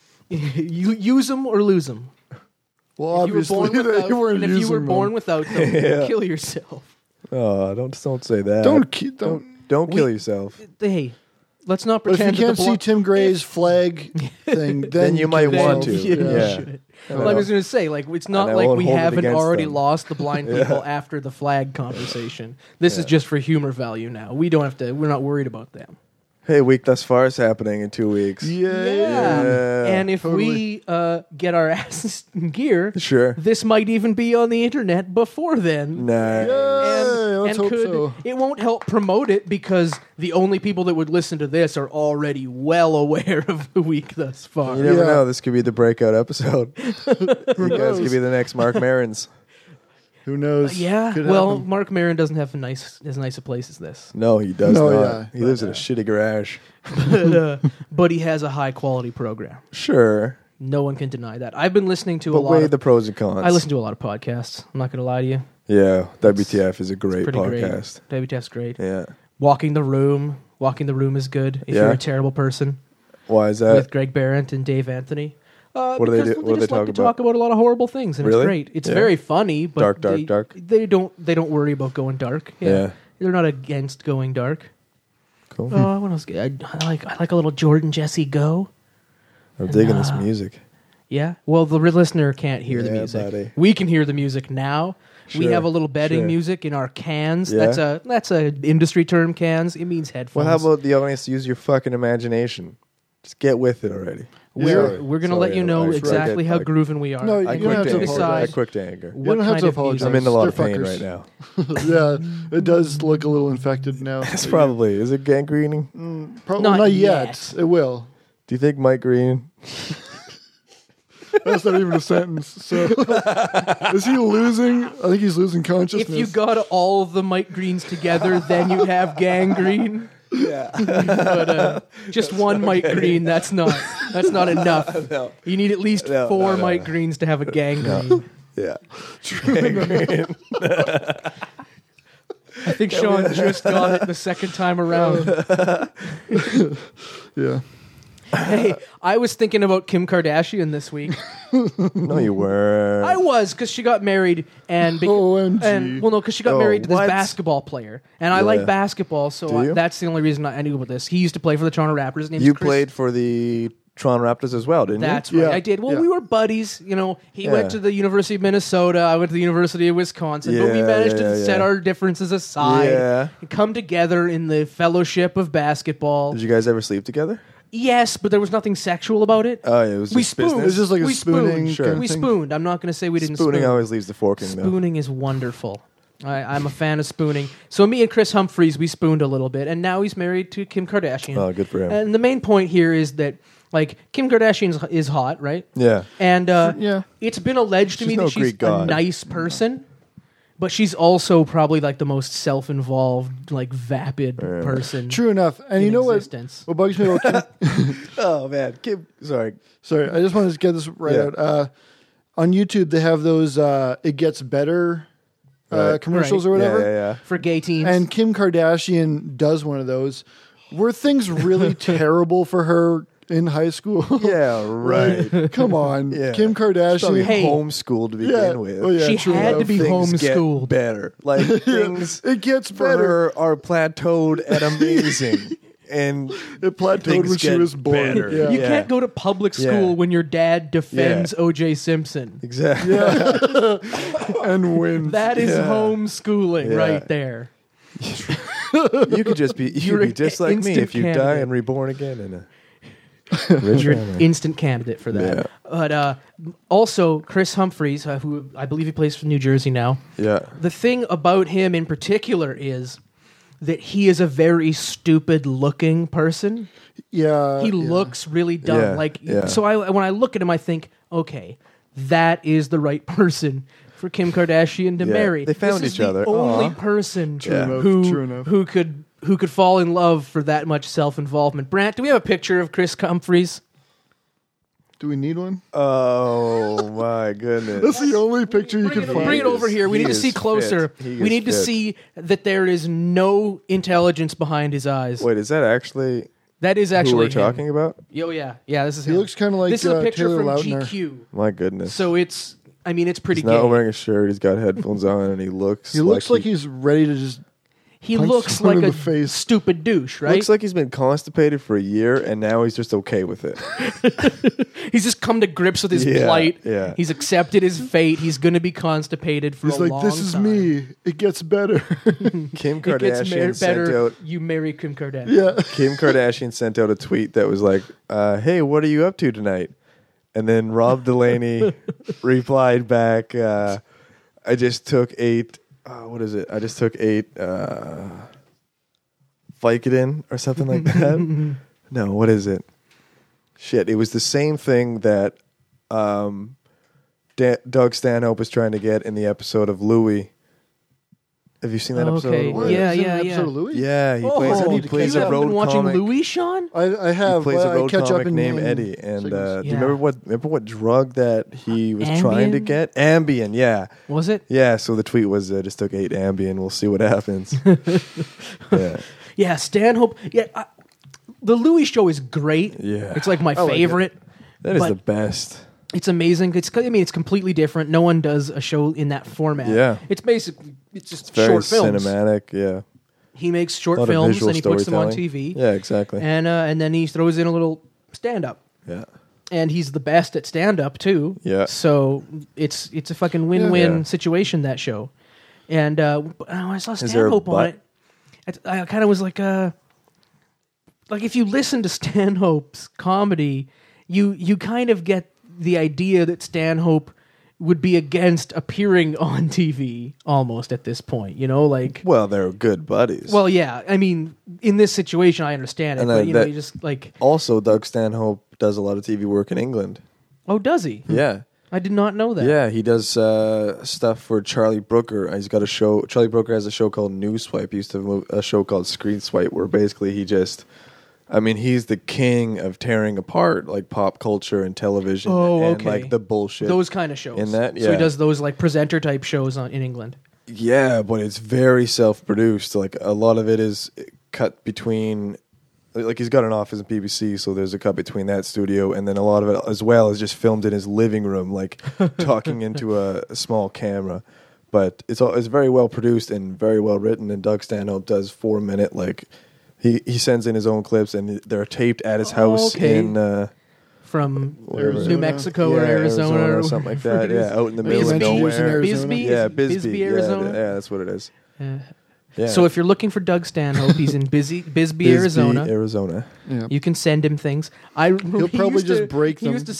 You use them or lose them. Well, If you were obviously, born without, they weren't and if you were using born them. without them, Yeah. kill yourself. Oh, don't don't say that. Don't keep, don't. don't don't kill We- yourself. Hey, let's not But if you pretend. can't that the see blo- Tim Gray's flag thing, then, Then you might kill want yourself. to. Then you Yeah. should. I Well, I know. was going to say, like, it's not And I like won't we hold it haven't against already them. lost the blind people after the flag conversation. This is Yeah. just for humor value now. We don't have to. We're not worried about them. Hey, week thus far is happening in two weeks. Yeah. Yeah. And if totally. we uh, get our asses in gear, Sure. this might even be on the internet before then. Nice. Yay, let's hope could so. it won't help promote it because the only people that would listen to this are already well aware of the week thus far. You never Yeah. know. This could be the breakout episode. you guys knows? could be the next Mark Marins. Who knows? Yeah, Could well, happen. Mark Maron doesn't have a nice as nice a place as this, No, he does No, not. yeah. He lives in a shitty garage. but, uh, but he has a high quality program. Sure. No one can deny that. I've been listening to a But lot. weigh Of, the pros and cons. I listen to a lot of podcasts. I'm not going to lie to you. Yeah, W T F is a great Pretty podcast. great. W T F's great. Yeah. Walking the Room. Walking the Room is good if Yeah. you're a terrible person. Why is that? With Greg Barrett and Dave Anthony. Uh, What do they because do- what do just they like talk to talk about a lot of horrible things, and Really? it's great. It's Yeah. very funny, but Dark, dark, they, dark. They don't. They don't worry about going dark. Yeah, Yeah. they're not against going dark. Cool. Oh, what else? I, I like. I like a little Jordan Jesse Go. I'm digging this uh, music. Yeah. Well, the listener can't hear the Yeah, music. buddy. We can hear the music now. We Sure, have a little betting sure. music in our cans. Yeah. That's a that's a industry term. Cans. It means headphones. Well, how about the audience use your fucking imagination? Just get with it already. we're Sorry. we're gonna Sorry, let you I- know I- I exactly get- how I- grooving we are. No, you I don't quick have to to anger. apologize. I quick to anger. What don't have kind to of apologize. music? I'm in a lot of They're pain fuckers. right now. Yeah, it does look a little infected now. It's probably. Is it gangrening? Mm, prob- Not not, yet. yet. It will. Do you think Mike Green? That's not even a sentence. So, is he losing? I think he's losing consciousness. If you got all of the Mike Greens together, then you'd have gangrene. Yeah. But uh, just one Mike Green, that's not that's not enough. No. You need at least No, four no, no, Mike no. Greens to have a gangrene. Yeah. I think Sean just got it the second time around. yeah. Hey, I was thinking about Kim Kardashian this week. No, you weren't. I was because she got married and be- O M G. and well, no, because she got Oh, married to this what? basketball player, and I Yeah. like basketball, so Do I, you? that's the only reason I I knew about this. He used to play for the Toronto Raptors. His name's You Chris. played for the Toronto Raptors as well, didn't That's you? right. Yeah, I did. Well, yeah. we were buddies. You know, he Yeah. went to the University of Minnesota. I went to the University of Wisconsin. but we Yeah, managed yeah, to set yeah. our differences aside Yeah. and come together in the fellowship of basketball. Did you guys ever sleep together? Yes, but there was nothing sexual about it. Oh, yeah, it was we just spooned. business. It's just like a we spooning spooned. Sure. kind of We thing. spooned. I'm not going to say we didn't Spooning spoon. always leaves the forking, though. Spooning is wonderful. I, I'm a fan of spooning. So me and Chris Humphreys, we spooned a little bit, and now he's married to Kim Kardashian. Oh, good for him. And the main point here is that, like, Kim Kardashian is hot, right? Yeah. And uh, Yeah. it's been alleged to She's me no that she's Greek a god. nice person, but she's also probably like the most self-involved, like vapid person. True enough. And in you know what? existence. What bugs me about Kim? Oh, man. Kim, sorry. Sorry, I just wanted to get this right Yeah. out. Uh, on YouTube, they have those uh, "It Gets Better" uh, Right. commercials Right. or whatever. Yeah, yeah, For gay teens. And Kim Kardashian does one of those. Were things really terrible for her in high school? yeah. Yeah, right. Come on, Yeah. Kim Probably Kardashian. Hey. homeschooled to begin Yeah. with. Oh, yeah, she true had to enough. be Things get homeschooled. better. Like, things It gets for better. her are plateaued at amazing. And It plateaued things when she get was born. better. Yeah. You Yeah. can't go to public school Yeah. when your dad defends O J Simpson. exactly. Yeah. and wins. That is Yeah. homeschooling Yeah. right there. You could just be you You're could be an just like me instant if you die candidate. and reborn again in a rich You're an family. instant candidate for that. Yeah. But uh, also, Chris Humphreys, uh, who I believe he plays for New Jersey now, Yeah. the thing about him in particular is that he is a very stupid looking person. yeah. He yeah. looks really dumb. Yeah, Like yeah. so I when I look at him I think, okay, that is the right person for Kim Kardashian to Yeah, marry. they found this is each the other. only Aw. person True enough, who true enough. who could who could fall in love for that much self-involvement. Brant, do we have a picture of Chris Humphries? Do we need one? Oh my goodness! That's the only picture you Bring can it, find. bring it over here. We He need to is see closer. fit. He We is need to fit. see that there is no intelligence behind his eyes. Wait, is that actually That is who actually we're him. talking about? Oh yeah, yeah. This is He him. looks kind of like this is a uh, picture Taylor from Lautner. G Q. My goodness! So it's, I mean, it's pretty he's not gay. wearing a shirt. He's got headphones on, and he looks. He looks like he, he's ready to just. He punch looks someone like in a the face. stupid douche, right? looks like he's been constipated for a year, and now he's just okay with it. He's just come to grips with his Yeah, plight. yeah. He's accepted his fate. He's going to be constipated for He's a like, long this is time. me. It gets better. Kim It gets Kardashian mar- sent better. out. You marry Kim Kardashian. yeah. Kim Kardashian sent out a tweet that was like, uh, "Hey, what are you up to tonight?" And then Rob Delaney replied back, uh, "I just took eight. Uh, what is it? I just took eight uh, Vicodin or something like that." No, what is it? Shit, it was the same thing that um, Da- Doug Stanhope was trying to get in the episode of Louie. Have you seen that episode? Okay. Of What, Louie? Yeah, is it an yeah, episode yeah. of Louis? Yeah, he Oh, plays. I He need to plays you a haven't road been watching comic. Louis, Sean? I, I have. He plays but a I road catch up comic in named name Eddie, and segments. uh, do you Yeah. remember what? Remember what drug that he was trying to Ambien? get? Ambien, yeah, Was it? yeah. So the tweet was, uh, "Just took eight Ambien. We'll see what happens." yeah, Yeah, Stanhope. Yeah, I, the Louis show is great. Yeah. It's like my I like favorite. that is But- the best. It's amazing. It's I mean, it's completely different. No one does a show in that format. Yeah. It's basically it's just Very short films. cinematic. Yeah, He makes short a lot films of visual and he puts them on storytelling. T V. Yeah, exactly. And uh, and then he throws in a little stand up. yeah, And he's the best at stand up too. Yeah. So it's it's a fucking win win Yeah. situation, that show. And uh, when I saw there a Stanhope on but? it, I, I kind of was like, uh, like if you listen to Stanhope's comedy, you you kind of get the idea that Stanhope would be against appearing on T V almost at this point. You know, like. well, they're good buddies. Well, yeah. I mean, in this situation, I understand it, And, uh, but you know, that- you just like, also, Doug Stanhope does a lot of T V work in England. oh, does he? Yeah. I did not know that. Yeah, he does uh, stuff for Charlie Brooker. He's got a show. Charlie Brooker has a show called News Swipe. He used to have a show called Screen Swipe, where basically he just, I mean, he's the king of tearing apart like pop culture and television. Oh, and, okay. like the bullshit. Those kind of shows. In that, So he yeah. does those like presenter type shows on in England. Yeah, but it's very self-produced. Like a lot of it is cut between. Like he's got an office at B B C, so there's a cut between that studio, and then a lot of it as well is just filmed in his living room, like talking into a, a small camera. But it's all, it's very well produced and very well written. And Doug Stanhope does four minute like he he sends in his own clips, and they're taped at his house Okay. in uh, From Whatever. New Arizona. Mexico or yeah, Arizona, or something like that. Yeah, out in the middle Bisbee. of He lives in nowhere. Arizona. Bisbee, Yeah, Is it Bisbee, Bisbee, yeah, Arizona. yeah, that's what it is. Uh, Yeah. So if you're looking for Doug Stanhope, he's in Bisbee, Bisbee, Arizona. Arizona. Yeah. You can send him things. I He'll he probably used just to- break He them. used to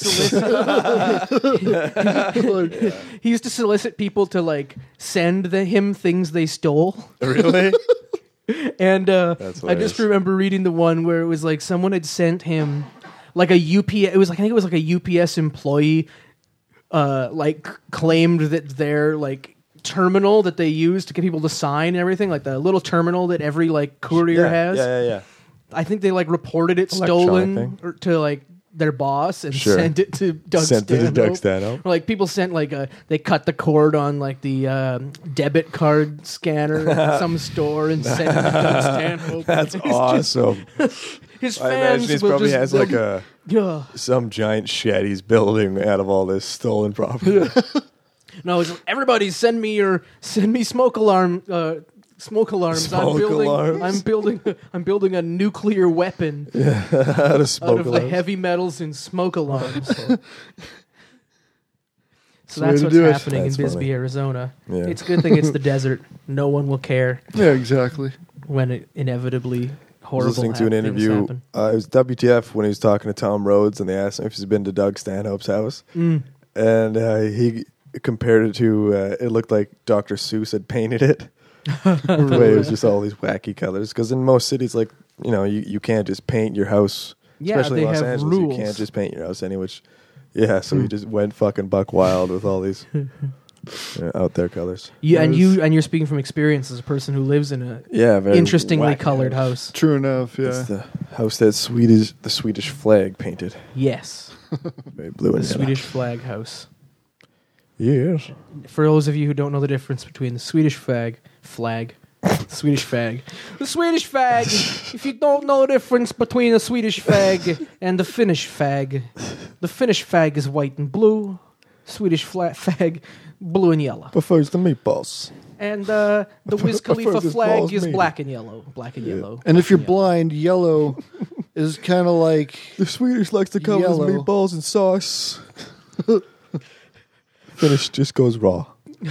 solicit. He used to solicit people to like send the, him things they stole. Really? And uh, That's I just hilarious. remember reading the one where it was like someone had sent him like a U P S. It was like I think it was like a U P S employee, uh, like claimed that their like terminal that they use to get people to sign and everything, like the little terminal that every like courier yeah, has. Yeah, yeah, yeah. I think they like reported it Electronic stolen thing. or to like their boss and Sure. sent it to Doug Sent it to Stanhope. Doug Stanhope. Or, like people sent like a they cut the cord on like the um, debit card scanner at some store and sent it to Doug Stanhope. That's It's just- awesome. his I fans imagine he will probably just has like a yeah. some giant shed he's building out of all this stolen property. No, it's, everybody send me your send me smoke alarm uh, smoke alarms. I'm Smoke building alarms? I'm building I'm building a nuclear weapon out of smoke out of the alarms. heavy metals in smoke alarms. So the way that's to what's do it. happening That's in Bisbee, funny. Arizona. Yeah. It's a good thing it's the desert. No one will care Yeah, exactly. when it inevitably I horrible was listening to an hap- things interview. happen. Uh, it was W T F when he was talking to Tom Rhodes, and they asked him if he's been to Doug Stanhope's house, Mm. and uh, he compared it to uh, it looked like Doctor Seuss had painted it. The way it was just all these wacky colors. Because in most cities, like you know, you, you can't just paint your house. Yeah, especially they in Los have Angeles, rules. you can't just paint your house any which. Yeah, so he just went fucking buck wild with all these Yeah, out there colors. You, and Those- you and you're speaking from experience as a person who lives in a Yeah, very interestingly wacky colored house. house. True enough. Yeah. It's the house that Swedish, the Swedish flag painted. Yes, Very blue the and yellow. Swedish flag house. Yes. For those of you who don't know the difference between the Swedish flag, flag, Swedish flag, the Swedish flag. If you don't know the difference between the Swedish flag and the Finnish flag, the Finnish flag is white and blue. Swedish flag, flag blue and yellow. Prefers the meatballs. And uh, the Wiz Khalifa Prefers his flag balls is meaty. black and yellow. Black and Yeah. yellow. And if you're black and blind, yellow is kind of like The Swedish likes to cover Yellow. his meatballs in sauce. Finnish just goes raw.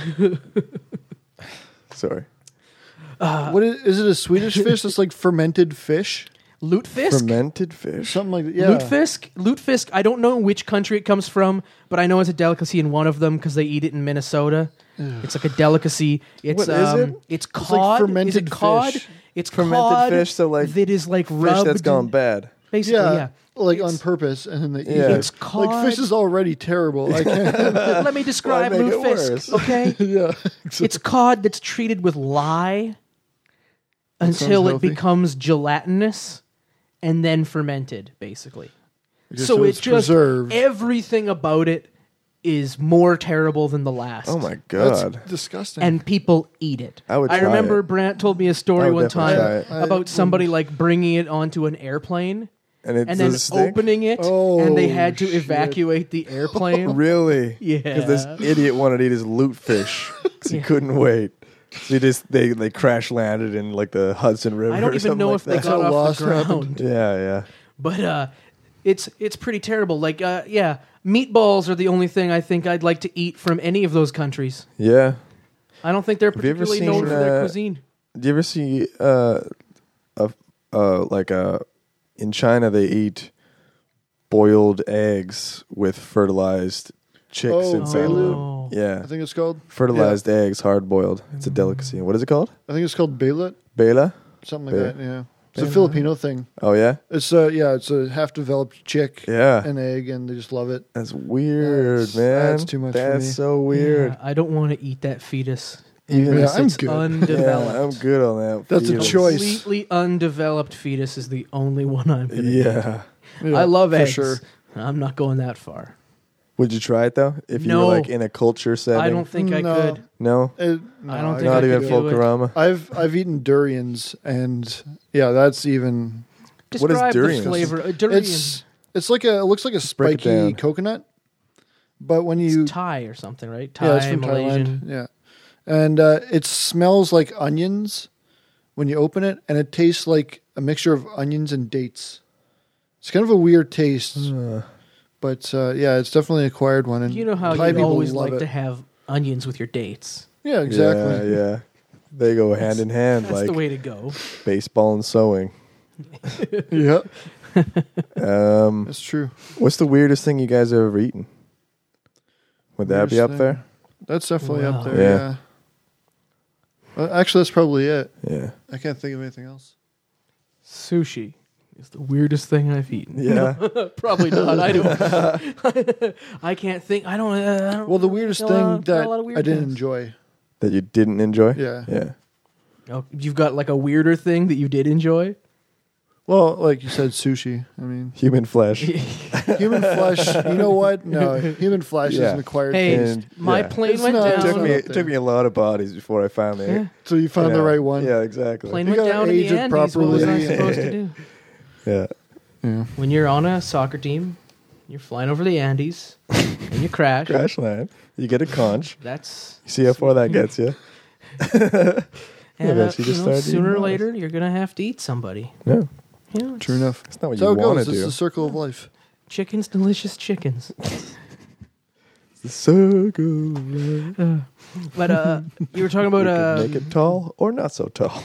Sorry. what is, is it? A Swedish fish that's like fermented fish, yellow. Lutefisk. Fermented fish. something like that. Yeah. Lutefisk. Lutefisk. I don't know which country it comes from, but I know it's a delicacy in one of them because they eat it in Minnesota. It's like a delicacy. It's What is um, it? It's like cod. fermented is it cod? fish. It's Fermented cod fish, so like that is like fish rubbed. that's gone bad. Basically, Yeah, yeah. like It's- on purpose, and then they eat Yeah. it. It's cod. Like fish is already terrible. I can't. Let me describe Why make it lutefisk. worse? Okay, yeah, it's cod that's treated with lye until sounds it healthy. becomes gelatinous and then fermented. Basically, Just so, it's it just preserved. everything about it is more terrible than the last. Oh my That's god. disgusting. And people eat it. I would try remember it. Brant told me a I story would one definitely time try it. I- about somebody like bringing it onto an airplane And it and then does stick? opening it, Oh, and they had to shit. evacuate the airplane. Really? Yeah. Because this idiot wanted to eat his loot fish. 'Cause he Yeah. couldn't wait. So he just they they crash landed in like the Hudson River. I don't or even something know like if they that. got how off lost the ground. happened. Yeah, yeah. But uh, it's it's pretty terrible. Like, uh, yeah, meatballs are the only thing I think I'd like to eat from any of those countries. Yeah. I don't think they're Have you ever particularly known seen, for their uh, cuisine. Do you ever see uh a uh like a in China they eat boiled eggs with fertilized chicks Oh, inside Beilou? of them. Oh. Yeah. I think it's called. Fertilized eggs, hard boiled. It's a Mm. delicacy. What is it called? I think it's called Bailut, Bela? something like Ba- that. Yeah, it's a Bailut. Filipino thing. Oh yeah? It's uh yeah, it's a half developed chick, Yeah. an egg, and they just love it. That's weird, That's- man. that's too much for That's me. so weird. Yeah, I don't want to eat that fetus. Even Yeah, if I'm it's good. undeveloped. Yeah, I'm good on that. That's a fetus. choice. Completely undeveloped fetus is the only one I'm gonna Yeah. eat. Yeah, I love for eggs. sure. I'm not going that far. Would you try it though? If you No. were like in a culture setting? I don't think I No. could. No, It, no, I don't think not I even could do it. Folklorama. I've I've eaten durians, and yeah, that's even. What is Describe durian? the flavor. A durian. It's it's like a it looks like a break it spiky down. coconut, but when It's you Thai or something, right? Thai, yeah, it's from Malaysian. Thailand. Yeah, and uh, it smells like onions when you open it, and it tastes like a mixture of onions and dates. It's kind of a weird taste, Uh, but uh, yeah, it's definitely an acquired one. And You know how Thai you people always love like it. to have onions with your dates. Yeah, exactly. Yeah, yeah. They go hand in hand That's like the way to go. baseball and sewing. Yeah, Um, that's true. what's the weirdest thing you guys have ever eaten? Would that be Weirdest up thing. there? That's definitely Wow. up there. Yeah. Yeah. Well, actually, that's probably it. Yeah. I can't think of anything else. Sushi is the weirdest thing I've eaten. Yeah. Probably not. I don't. I can't think. I don't. Uh, I don't Well, the weirdest know, thing uh, not that a lot of weird I didn't things. enjoy. That you didn't enjoy? Yeah. Yeah. Oh, you've got like a weirder thing that you did enjoy. Well, like you said, sushi. I mean, Human flesh. human flesh. You know what? No, human flesh is Yeah. an acquired Hey, taste. And- my yeah. plane It's went not- It down. took me out it there. took me a lot of bodies before I finally Yeah. So you found the Yeah. right one. Yeah, exactly. Plane You went gotta down in age the it Andes. What was I properly. supposed to do? Yeah. Yeah. When you're on a soccer team, you're flying over the Andes, and you crash. Crash land. You get a conch. That's You see how far that gets you? and, Yeah, uh, she you just know, started sooner or eating later you're gonna have to eat somebody. No. You know, True enough. That's not what That's how you it want goes. to It's do. the circle of life. Chickens, delicious chickens. The circle. of life. Uh, but uh, you were talking about We uh, could make it tall or not so tall.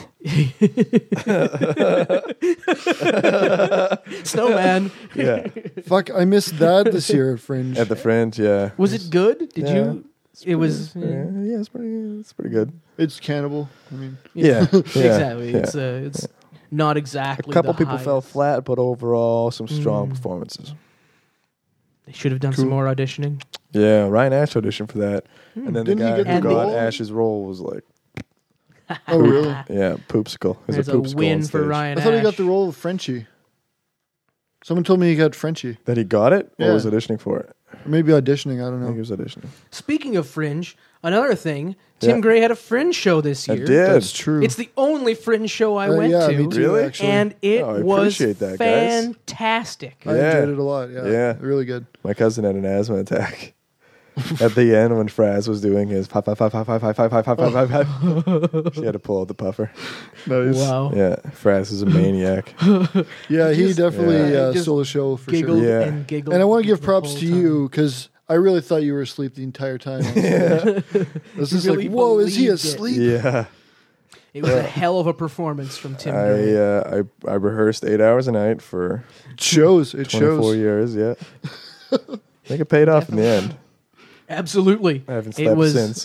Snowman. Yeah. Fuck, I missed that this year at Fringe. At the Fringe, yeah. Was it good? Did Yeah. you? It was. Yeah, Yeah, yeah, it's pretty. It's pretty good. It's cannibal. I mean, Yeah, yeah, exactly. yeah. It's uh, it's not exactly. A couple the people fell highest. flat, but overall, some strong Mm. performances. They should have done some Cool. more auditioning. Yeah, Ryan Ash auditioned for that, and then Didn't he the guy get who the got role? Ash's role was like, Oh, really? yeah, poopsicle. It was There's a a poopsicle win on for stage. Ryan I thought he Ash. got the role of Frenchie. Someone told me he got Frenchie. That he got it, or Yeah. was auditioning for it? Or maybe auditioning. I don't I think he know. was auditioning. Speaking of Fringe, another thing, Tim Yeah. Gray had a Fringe show this I year. did. That's true. It's the only Fringe show I Uh, went yeah, to. me too, Really? actually. And it Oh, I was appreciate that, guys. fantastic. I Yeah. enjoyed it a lot. Yeah. Yeah. Really good. My cousin had an asthma attack. At the end, when Fraz was doing his five, five, five, five, five, five, five, five, five, five, five, five, she had to pull out the puffer. Nice. Wow. Yeah, Fraz is a maniac. Yeah, he Just- definitely Yeah. uh, Just stole the show for Giggled sure. Yeah. and giggled. And I want to give the props whole to time. you because I really thought you were asleep the entire time. yeah, This is really like, whoa, is he believed it. asleep? yeah. It was a hell of a performance from Tim I, Gray. uh, I I rehearsed eight hours a night for It shows. It twenty-four shows. years. Yeah, I think it paid off in the end. Absolutely. I haven't It slept was- since.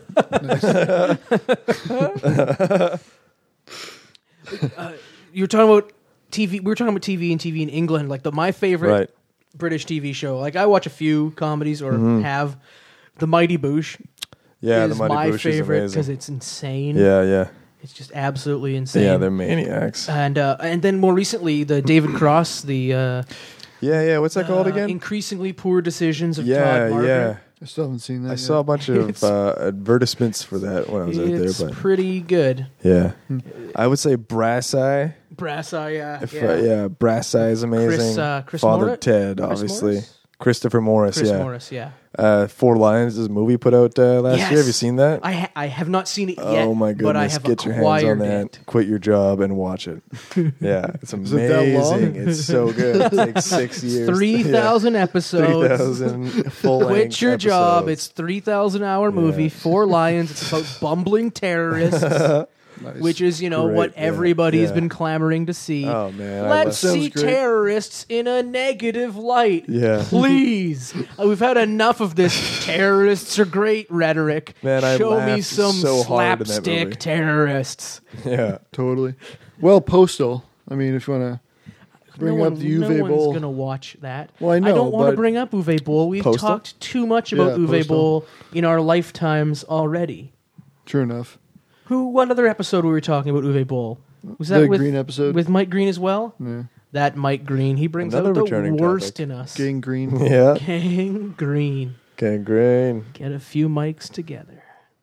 Uh, you were talking about T V. We were talking about T V and T V in England. Like the my favorite Right. British T V show. Like I watch a few comedies or Mm-hmm. have. The Mighty Boosh Yeah, is the Mighty my Boosh favorite is because amazing. it's insane. Yeah, yeah, It's just absolutely insane. yeah. They're maniacs. and uh, and then more recently, the David Cross, the uh, Yeah, yeah. What's that called uh, again? increasingly poor decisions of Yeah, Todd Margaret. yeah. I still haven't seen that. I yet. saw a bunch of It's- uh, advertisements for that when I was out It's there, but pretty good. yeah, I would say Brass Eye. Brass Eye, yeah, If, yeah. uh, yeah, Brass Eye is amazing. Chris, uh, Chris Father Morris? Ted, Chris obviously. Morris? Christopher Morris, Chris yeah. Morris, yeah. Uh, Four Lions is a movie put out uh, last Yes. year. Have you seen that? I ha- I have not seen it yet. Oh my goodness! But I have Get your hands acquired on that. it. Quit your job and watch it. Yeah, it's Is it that long? amazing. It's so good. It takes six years. Three thousand episodes. Three thousand full. Quit your job. episodes. It's three thousand hour movie. Yeah. Four Lions. It's about bumbling terrorists, Nice. which is you know Great, what yeah, everybody's yeah. been clamoring to see. Oh man! I Let's love- Sounds see great. terrorists in a negative light. Yeah. Please. Uh, We've had enough of this terrorists are great rhetoric. Man, I Show me laughed some so hard in that slapstick movie. terrorists. Yeah. Totally. Well, Postal. I mean, if you want to bring no up one, the no Uwe one's Bowl. going to watch that. Well, I know, don't want to but- bring up Uwe Boll. We've Postal? talked too much about Yeah, Uwe Postal. Boll in our lifetimes already. True enough. Who? What other episode were we talking about Uwe Boll? Was that The with, Green episode. with Mike Green as well? Yeah. That Mike Green, he brings Another out the returning worst topic. in us. Gang Green. Yeah. Gang Green. Okay, great. Get a few mics together.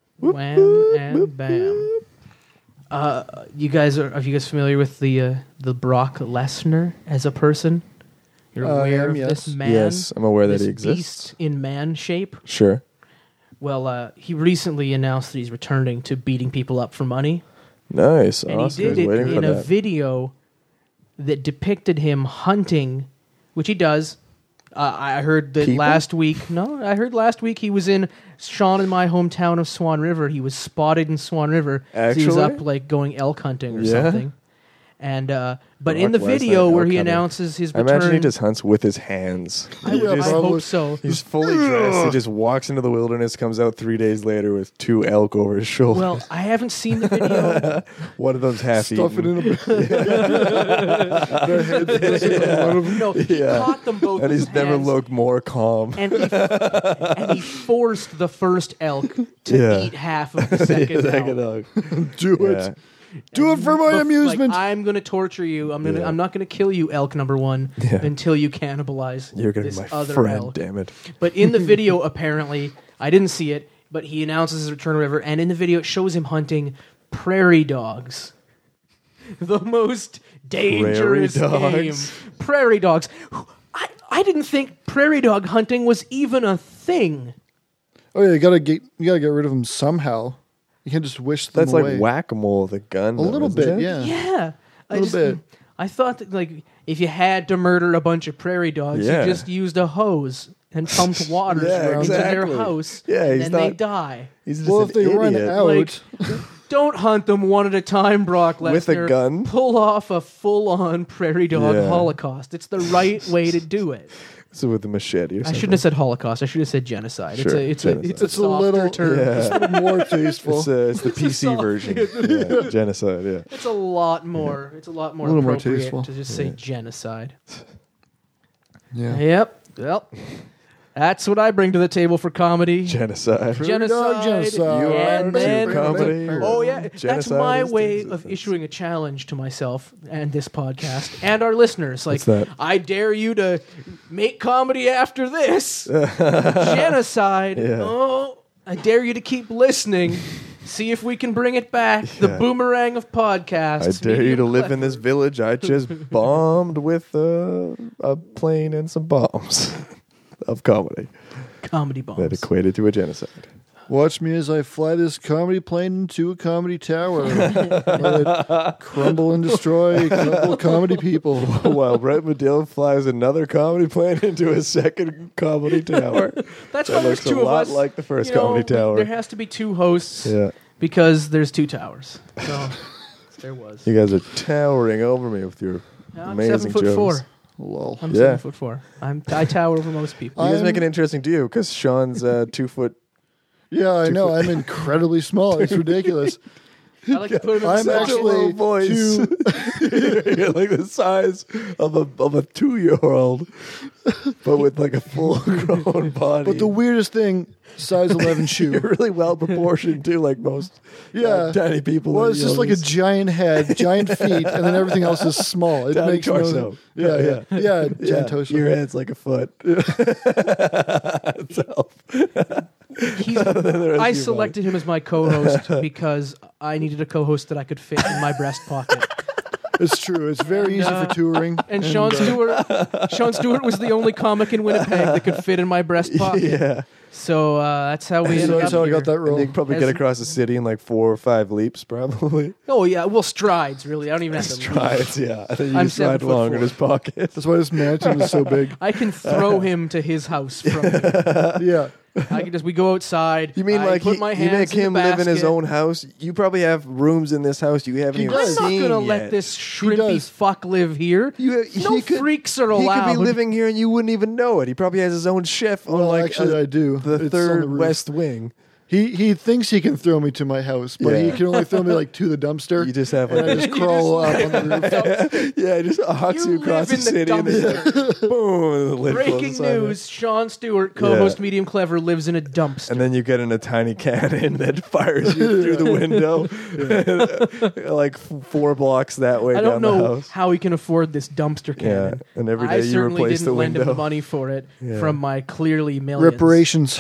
Wham and bam. Uh, you guys are, are you guys familiar with the uh, the Brock Lesnar as a person? You're Uh, I aware am, of yes. this man? Yes, I'm aware that this he exists. beast in man shape. Sure. Well, uh, he recently announced that he's returning to beating people up for money, Nice. and awesome. he I did was it waiting for in a that. video that depicted him hunting, which he does. Uh, I heard that People? last week. No, I heard last week he was in Sean in my hometown of Swan River. He was spotted in Swan River. 'cause he was Actually? up like going elk hunting or Yeah? something. And uh, but Brock in the Lesnar video where elk he hunting. announces his I return, imagine he just hunts with his hands. I, He would- just- I hope probably- so. He's fully dressed. He just walks into the wilderness, comes out three days later with two elk over his shoulder. Well, I haven't seen the video. One of them's half Stuff it eaten. in a Their heads missing on one of them. No, he Yeah. caught them both. And with he's his never hands, looked more calm. And he, and he forced the first elk to Yeah. eat half of the second Second elk. elk. Do Yeah. it. Do it for my Bef- amusement. Like, I'm going to torture you. I'm gonna. Yeah. I'm not going to kill you, elk number one, Yeah. until you cannibalize You're gonna this be my other friend, elk. damn it. But in the video, apparently, I didn't see it, but he announces his return to River, and in the video, it shows him hunting prairie dogs. The most dangerous Prairie game. dogs? Prairie dogs. I, I didn't think prairie dog hunting was even a thing. Oh yeah, you gotta get you gotta get rid of them somehow. You can't just wish them That's away. like whack-a-mole with a gun. a though, little isn't bit, it? yeah. Yeah. I Little just, bit. I thought that, like, if you had to murder a bunch of prairie dogs, Yeah. you just used a hose and pumped water Yeah, around to their exactly. house, Yeah, and he's then they not- die. He's just Well, an if they run idiot. out, Like, Don't hunt them one at a time, Brock Lesnar. With a gun? Pull off a full-on prairie dog Yeah. holocaust. It's the right way to do it. So with a machete or I something. shouldn't have said holocaust. I should have said genocide. It's Sure, a it's genocide. a it's a, It's a softer little- term. Yeah. it's a little more tasteful. It's, uh, it's the It's a P C soft- version. Yeah, genocide, yeah. It's a lot more. It's a lot more A little more appropriate tasteful. to just say genocide. yeah. Yep. Well, That's what I bring to the table for comedy. Genocide. Genocide. Genocide. You and are then to comedy. Oh yeah, that's Genocide my is way the of existence. issuing a challenge to myself and this podcast and our listeners. Like, What's that? I dare you to make comedy after this. Genocide. Yeah. Oh, I dare you to keep listening. See if we can bring it back. The Yeah. boomerang of podcasts. I dare you to Medium live in clever. this village I just bombed with uh, a plane and some bombs of comedy comedy bombs. that equated to a genocide. Watch me as I fly this comedy plane into a comedy tower. Let it crumble and destroy a couple comedy people. While Brett Madill flies another comedy plane into a second comedy tower. That's That why there's looks a two of lot us. like the first You know, comedy tower. There has to be two hosts Yeah. because there's two towers. So there was. You guys are towering over me with your No, I'm amazing seven foot jokes. four. Lol. I'm Yeah. seven foot four. I'm I tower over most people. You guys I'm- make it interesting to you because Sean's uh, two foot. Yeah, I know. I'm incredibly small. It's ridiculous. I like to put him in I'm the Such a actually low voice. too- You're like the size of a of a two year old, but with like a full grown body. But the weirdest thing, size eleven shoe. You're really well proportioned too, like most Yeah. uh, tiny people. Well, that, it's you just know, like a this giant head, giant feet, and then everything else is small. It tiny makes torso. no. Yeah, yeah, yeah. Yeah, giant torso. your head's like a foot. Itself. He's, rest of I your selected him as my co-host because I needed a co-host that I could fit in my breast pocket. It's true. It's very easy uh, for touring. And Sean uh, Stewart, Sean Stewart was the only comic in Winnipeg that could fit in my breast pocket. Yeah, So uh, that's how we ended So up that's how I here. got that and role. you can probably Has- get across the city in like four or five leaps, probably. Oh yeah, well strides really. I don't even have to. Strides, yeah. I think you I'm just ride seven foot along four. in his pocket. That's why this mansion is so big. I can throw him to his house from here. Yeah. I can just we go outside. You mean I like put he, my you hands make in the him live in his basket. own house? You probably have rooms in this house you haven't He even does. I'm not seen gonna yet. let this shrimpy does. fuck live here. You, No he could, freaks are He allowed. could be living here and you wouldn't even know it. He probably has his own chef on Well, like actually, uh, I do. the It's on third the roof. west wing. He he thinks he can throw me to my house, but he Yeah. can only throw me like to the dumpster. You just have and I like just crawl up on the roof. yeah, he just hawks You you across live the in the city and then boom, and the lid Breaking closes on you. news: Sean Stewart, co-host Yeah. Medium Clever, lives in a dumpster. And then you get in a tiny cannon that fires you through the window, like f- four blocks that way I down don't the know house. how he can afford this dumpster cannon. Yeah, and every I day you certainly replace didn't the lend him window. the money for it Yeah. from my clearly millions. Reparations.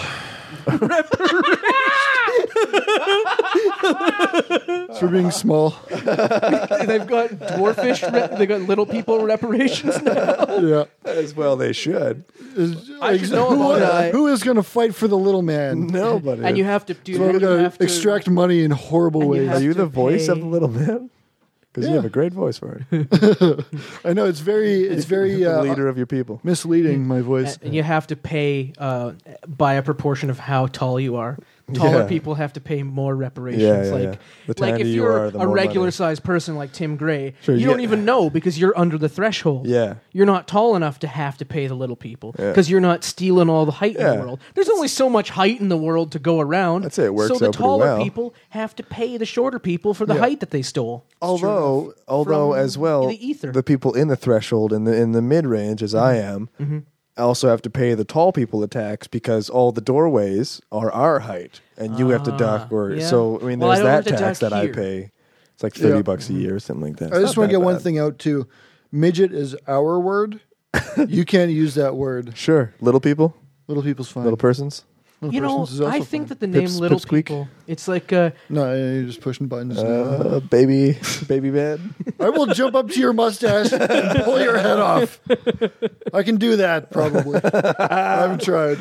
It's for being small. They've got dwarfish. Re- they got little people reparations now. Yeah. As well, they should. I should know who, about that. who is going to fight for the little man? Nobody. And you have to do. So we're you going have to to extract money in horrible and you ways. have Are you to the voice of pay- the little man? Because you Yeah. have a great voice for it. I know it's very, it's very the uh, leader of your people. misleading. My voice. And you have to pay uh, by a proportion of how tall you are. Taller Yeah. people have to pay more reparations. Yeah, yeah, like, yeah. The like tinier if you you're are, the a more regular money. sized person like Tim Gray, Sure, you you don't get- even know because you're under the threshold. Yeah. You're not tall enough to have to pay the little people Yeah. because you're not stealing all the height in Yeah. the world. There's only so much height in the world to go around. That's it. It works so the out pretty taller well. people have to pay the shorter people for the Yeah. height that they stole. Although, although From as well, the ether. the people in the threshold in the in the mid range, as I am, Mm-hmm. also have to pay the tall people a tax because all the doorways are our height, and you have to duck. Or yeah. so, I mean, Well, I there's don't that have to tax duck that I here. pay. It's like thirty Yeah. bucks a year, or something like that. I It's just not want to that get one bad. thing out too. Midget is our word. You can't use that word. Sure, little people, Little people's fine. little persons. Little You know, persons is also I think fine. that the name Pips- Little Pipsqueak? People, it's like uh, No, you're just pushing buttons. Uh, baby, baby bed. I will jump up to your mustache and pull your head off. I can do that, probably. I haven't tried.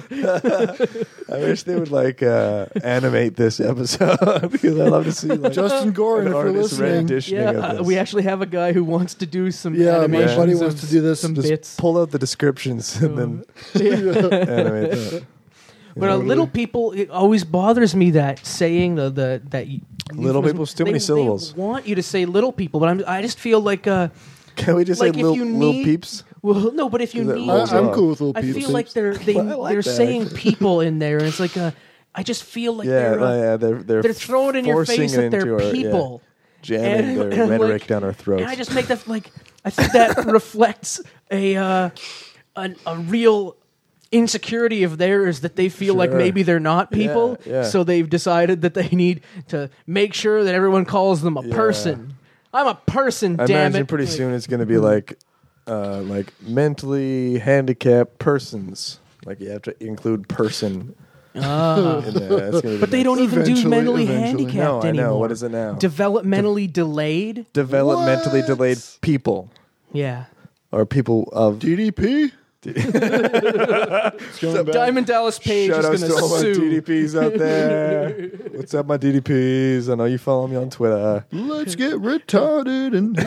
I wish they would like uh, animate this episode because I love to see like Justin Gorin, an if you're artist's listening. renditioning yeah, of uh, this. we actually have a guy who wants to do some Yeah, my animations buddy of wants to do this. some Just bits. pull out the descriptions and then Yeah. animate that. But uh, little people, it always bothers me that saying the, the that you, Little you- people's too they- many syllables. They want you to say little people, but I'm, I just feel like uh, Can we just like say if little, you little need- peeps? well, no, but if you Is that need, little I, Well, I'm uh, cool with little I people. feel like they're they, Well, I like they're that, saying actually. people in there, and it's like uh, I just feel like Yeah, they're uh, uh, yeah, they're they're they're throwing in your forcing face it that they're into our- yeah, people. jamming And- their and, rhetoric like- down our throats. And I just make that like I think that reflects a uh, an, a real insecurity of theirs that they feel like Sure. maybe they're not people. Yeah, yeah. So they've decided that they need to make sure that everyone calls them a Yeah. person. I'm a person, I damn imagine it. pretty Like, soon it's going to be like, uh, like mentally handicapped persons. Like you have to include person ah. in there. That's gonna be But they don't even do Eventually, mentally eventually. handicapped No, I anymore. know. What is it now? Developmentally delayed? Developmentally What? delayed people Yeah. or people of. D D P? It's coming back. Diamond Dallas Page Shout out is to going all to my sue. D D Ps out there. What's up, my D D Ps? I know you follow me on Twitter. Let's get retarded and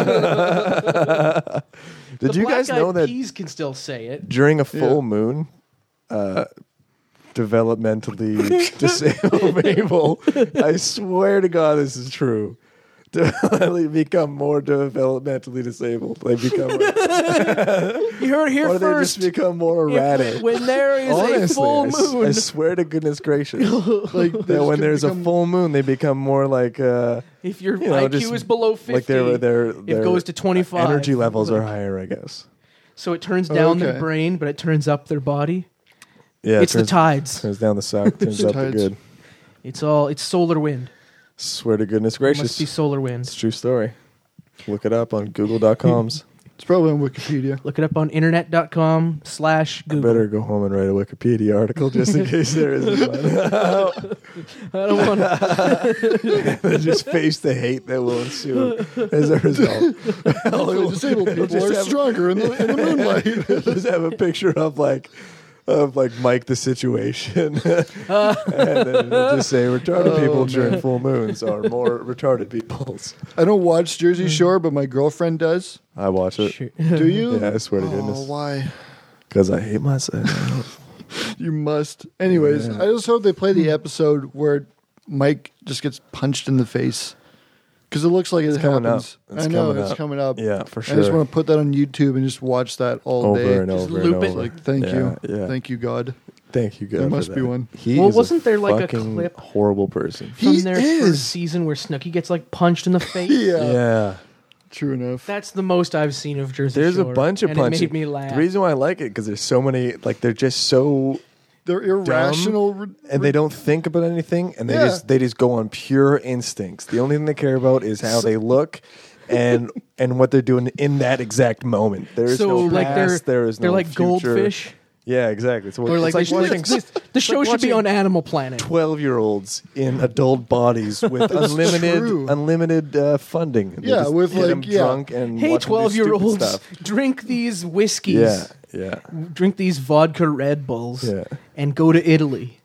Did The you guys Black know Eyed that Peas can still say it. during a full Yeah. moon, uh, developmentally disabled people, I swear to God, this is true. Developmentally become more developmentally disabled. They become, like, You heard it here or they first. just become more If- erratic. when there is Honestly, a full I s- moon, I, swear to goodness gracious, like that when there's a full moon, they become more like, uh, if your you know, I Q just is below fifty, like their their it goes to twenty-five. energy levels are higher, I guess. So it turns down their Okay. brain, but it turns up their body. Yeah, it's it turns, the tides. turns down the sock, turns up the Tides. good. It's all. It's solar wind. Swear to goodness It must gracious, be solar it's wind. a true story. Look it up on Google dot coms. It's probably on Wikipedia. Look it up on internet dot com slash I Google. better go home and write a Wikipedia article just in case there isn't one. I don't want to. Just face the hate that will ensue as a result. Also, disabled people just are have- stronger in the, in the moonlight. Just have a picture of like of like Mike the Situation, and then it'll just say retarded Oh, people man. during full moons are more retarded peoples. I don't watch Jersey Shore, but my girlfriend does. I watch it. Shoot. Do you? Yeah, I swear to Oh, goodness, why? because I hate myself. You must. Anyways, Yeah. I just hope they play the episode where Mike just gets punched in the face. Because it looks like it It's coming happens. up. It's I know coming it's up. coming up. Yeah, for I just sure. want to put that on YouTube and just watch that all Over day. and Just over loop and it. over. Like, thank Yeah, you, yeah. thank you, God. Thank you, God. There for must be that. one. He Well, is wasn't a there, like, a fucking clip horrible person? From He their is. first season where Snooki gets like punched in the face. Yeah, Yeah. true enough. That's the most I've seen of Jersey There's Shore. a bunch of and punches. It made me laugh. The reason why I like it because there's so many. Like they're just so, They're irrational. re- and they don't think about anything, and they Yeah. just they just go on pure instincts. The only thing they care about is how they look, and and what they're doing in that exact moment. There is so no like they're past, there is they're no like future. goldfish. Yeah, exactly. It's, Or like, it's like they should- watching this- the show should be watching on Animal Planet. twelve-year-olds in adult bodies with unlimited true. unlimited uh, funding. And they Yeah, just with, get like, them yeah. drunk and Hey, watch them do stupid twelve-year-olds, stuff. drink these whiskeys. Yeah, yeah, Drink these vodka Red Bulls. yeah. And go to Italy.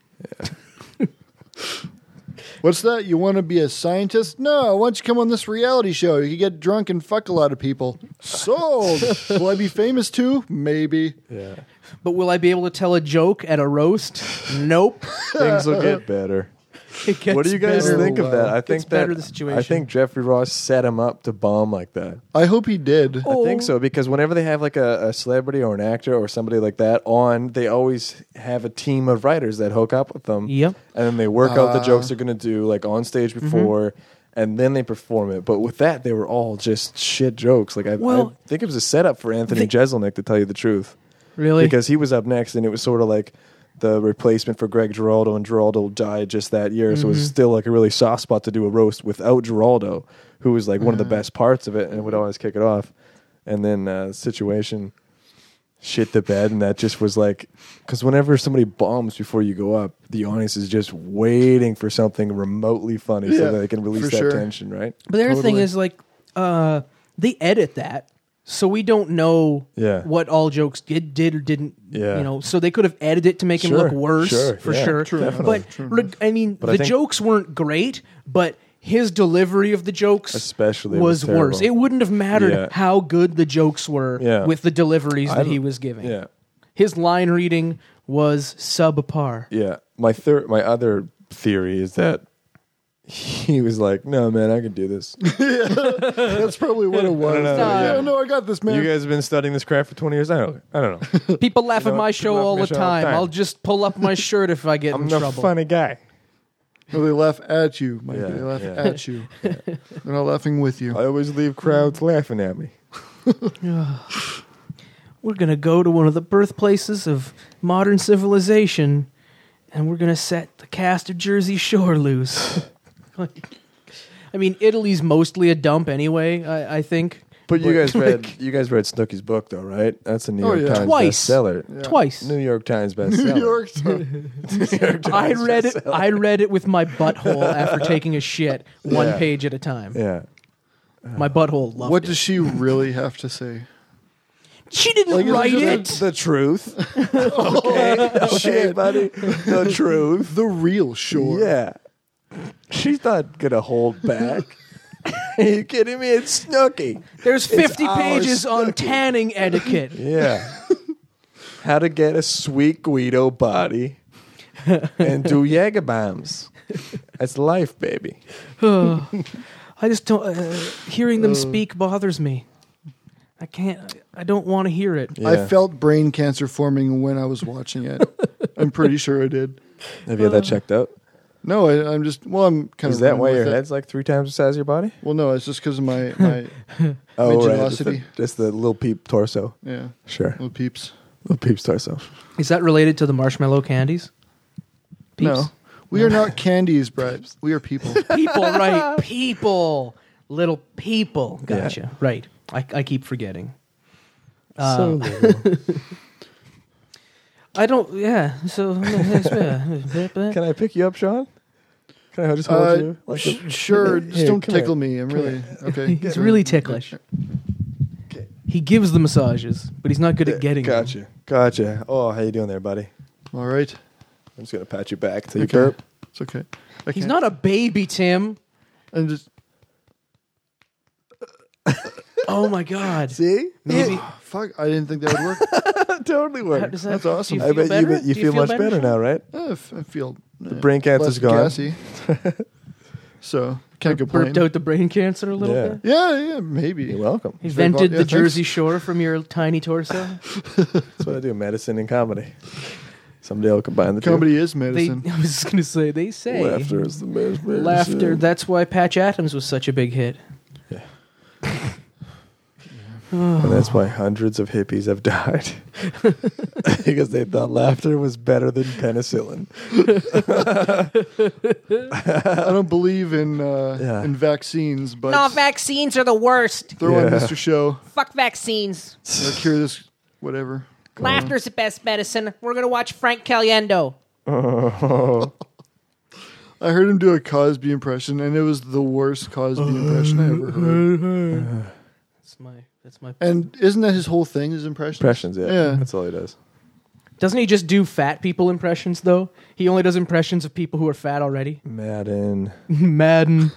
What's that? You want to be a scientist? No, why don't you come on this reality show? You can get drunk and fuck a lot of people. Sold. Will I be famous too? Maybe. Yeah. But will I be able to tell a joke at a roast? Nope. Things will get better. It gets What do you guys better. think of that? I Gets think that better, the situation. I think Jeffrey Ross set him up to bomb like that. I hope he did. Oh. I think so because whenever they have like a, a celebrity or an actor or somebody like that on, they always have a team of writers that hook up with them. Yep. And then they work out the Uh. jokes they're going to do like on stage Mm-hmm. before, and then they perform it. But with that, they were all just shit jokes. Like I, Well, I think it was a setup for Anthony they- Jeselnik, to tell you the truth, Really? because he was up next, and it was sort of like the replacement for Greg Giraldo, and Giraldo died just that year, so it Mm-hmm. was still like a really soft spot to do a roast without Giraldo, who was like one of Mm-hmm. the best parts of it and would always kick it off. And then uh, Situation shit the bed, and that just was like, because whenever somebody bombs before you go up, the audience is just waiting for something remotely funny Yeah, so that they can release for that sure. tension, right? But the other thing Totally. is, like, uh, they edit that, so we don't know Yeah. what all jokes did, did or didn't. Yeah. You know, so they could have edited it to make him Sure, look worse, sure, for yeah, sure. True enough, But true reg- I mean, But I the think- jokes weren't great, but his delivery of the jokes Especially was, was worse. terrible. It wouldn't have mattered Yeah. how good the jokes were Yeah. with the deliveries that I- he was giving. Yeah. His line reading was subpar. Yeah. My third, my other theory is that he was like, "No, man, I can do this. That's probably what it was. I don't know, yeah. yeah. no, I got this, man. You guys have been studying this craft for twenty years. I don't, I don't know. People laugh You know at my what? show People laugh all at my the show all the time. time. I'll just pull up my shirt if I get I'm in the trouble. funny guy. No, they laugh at you, Mike. Yeah, they laugh yeah. at you. They're not laughing with you. I always leave crowds laughing at me. we're going to go to one of the birthplaces of modern civilization, and we're going to set the cast of Jersey Shore loose. I mean, Italy's mostly a dump anyway, I, I think. But you guys like- read you guys read Snooki's book though, right? That's a New Oh, York yeah. Times Twice. bestseller. Yeah. Twice. New York Times bestseller. New York Times. New York I Times read it. bestseller. I read it with my butthole after taking a shit, one Yeah. page at a time. Yeah. My butthole loved What it. does she really have to say? She didn't Like, is it write just it. The truth. okay. Okay, buddy. The truth. The real Shore. Yeah. She's not gonna hold back. Are you kidding me? It's Snooki. There's It's fifty our pages on Snooki. tanning etiquette. Yeah. How to get a sweet Guido body and do Jaeger bombs. That's life, baby. I just don't. Uh, hearing them speak bothers me. I can't. I don't want to hear it. Yeah. I felt brain cancer forming when I was watching it. I'm pretty sure I did. Have you had that checked out? No, I, I'm just. Well, I'm kind Is of. that running why with your it. head's like three times the size of your body? Well, no, it's just because of my my Oh, My right. Just the, generosity. just the little peep torso. yeah Sure. little peeps. Little peeps torso. Is that related to the marshmallow candies? Peeps? No, we are not candies, Brett. We are people. People, right? People, little people. Gotcha. Right. I, I keep forgetting. Uh, so little. I don't. Yeah. So. Can I pick you up, Sean? Can I just hold Uh, you? Like sh- a- sure, Here, just don't come tickle here. me. I'm really okay. He's really ticklish. Okay. He gives the massages, but he's not good at getting them. Gotcha. Gotcha. Oh, how you doing there, buddy? All right, I'm just gonna pat you back till you Okay. burp. it's okay. I He's can't- not a baby, Tim. I'm just. Oh my God. See? Maybe. Fuck! I didn't think that would work. It totally How works. does that, That's awesome. Do you I feel bet better? you, bet you Do feel, much better, Sean? now, right? I f- I feel the brain cancer's gone. Gassy. So can't complain. Burped out the brain cancer a little Yeah. bit. Yeah, yeah, maybe. You're welcome. He Very vented well- the yeah, Jersey Shore from your tiny torso. That's what I do. Medicine and comedy. Someday I'll combine the Comedy is They, medicine. I was just going to say, they say two. Laughter is the best medicine. laughter. That's why Patch Adams was such a big hit. And that's why hundreds of hippies have died. Because they thought laughter was better than penicillin. I don't believe in uh, Yeah. in vaccines, but No, vaccines are the worst. throw on Yeah. Mister Show. Fuck vaccines. Or cure this, whatever. Laughter's the best medicine. We're gonna watch Frank Caliendo. I heard him do a Cosby impression, and it was the worst Cosby impression I ever heard. That's my. That's my. And isn't that his whole thing? His impressions. Impressions, yeah. Yeah. That's all he does. Doesn't he just do fat people impressions though? He only does impressions of people who are fat already. Madden. Madden.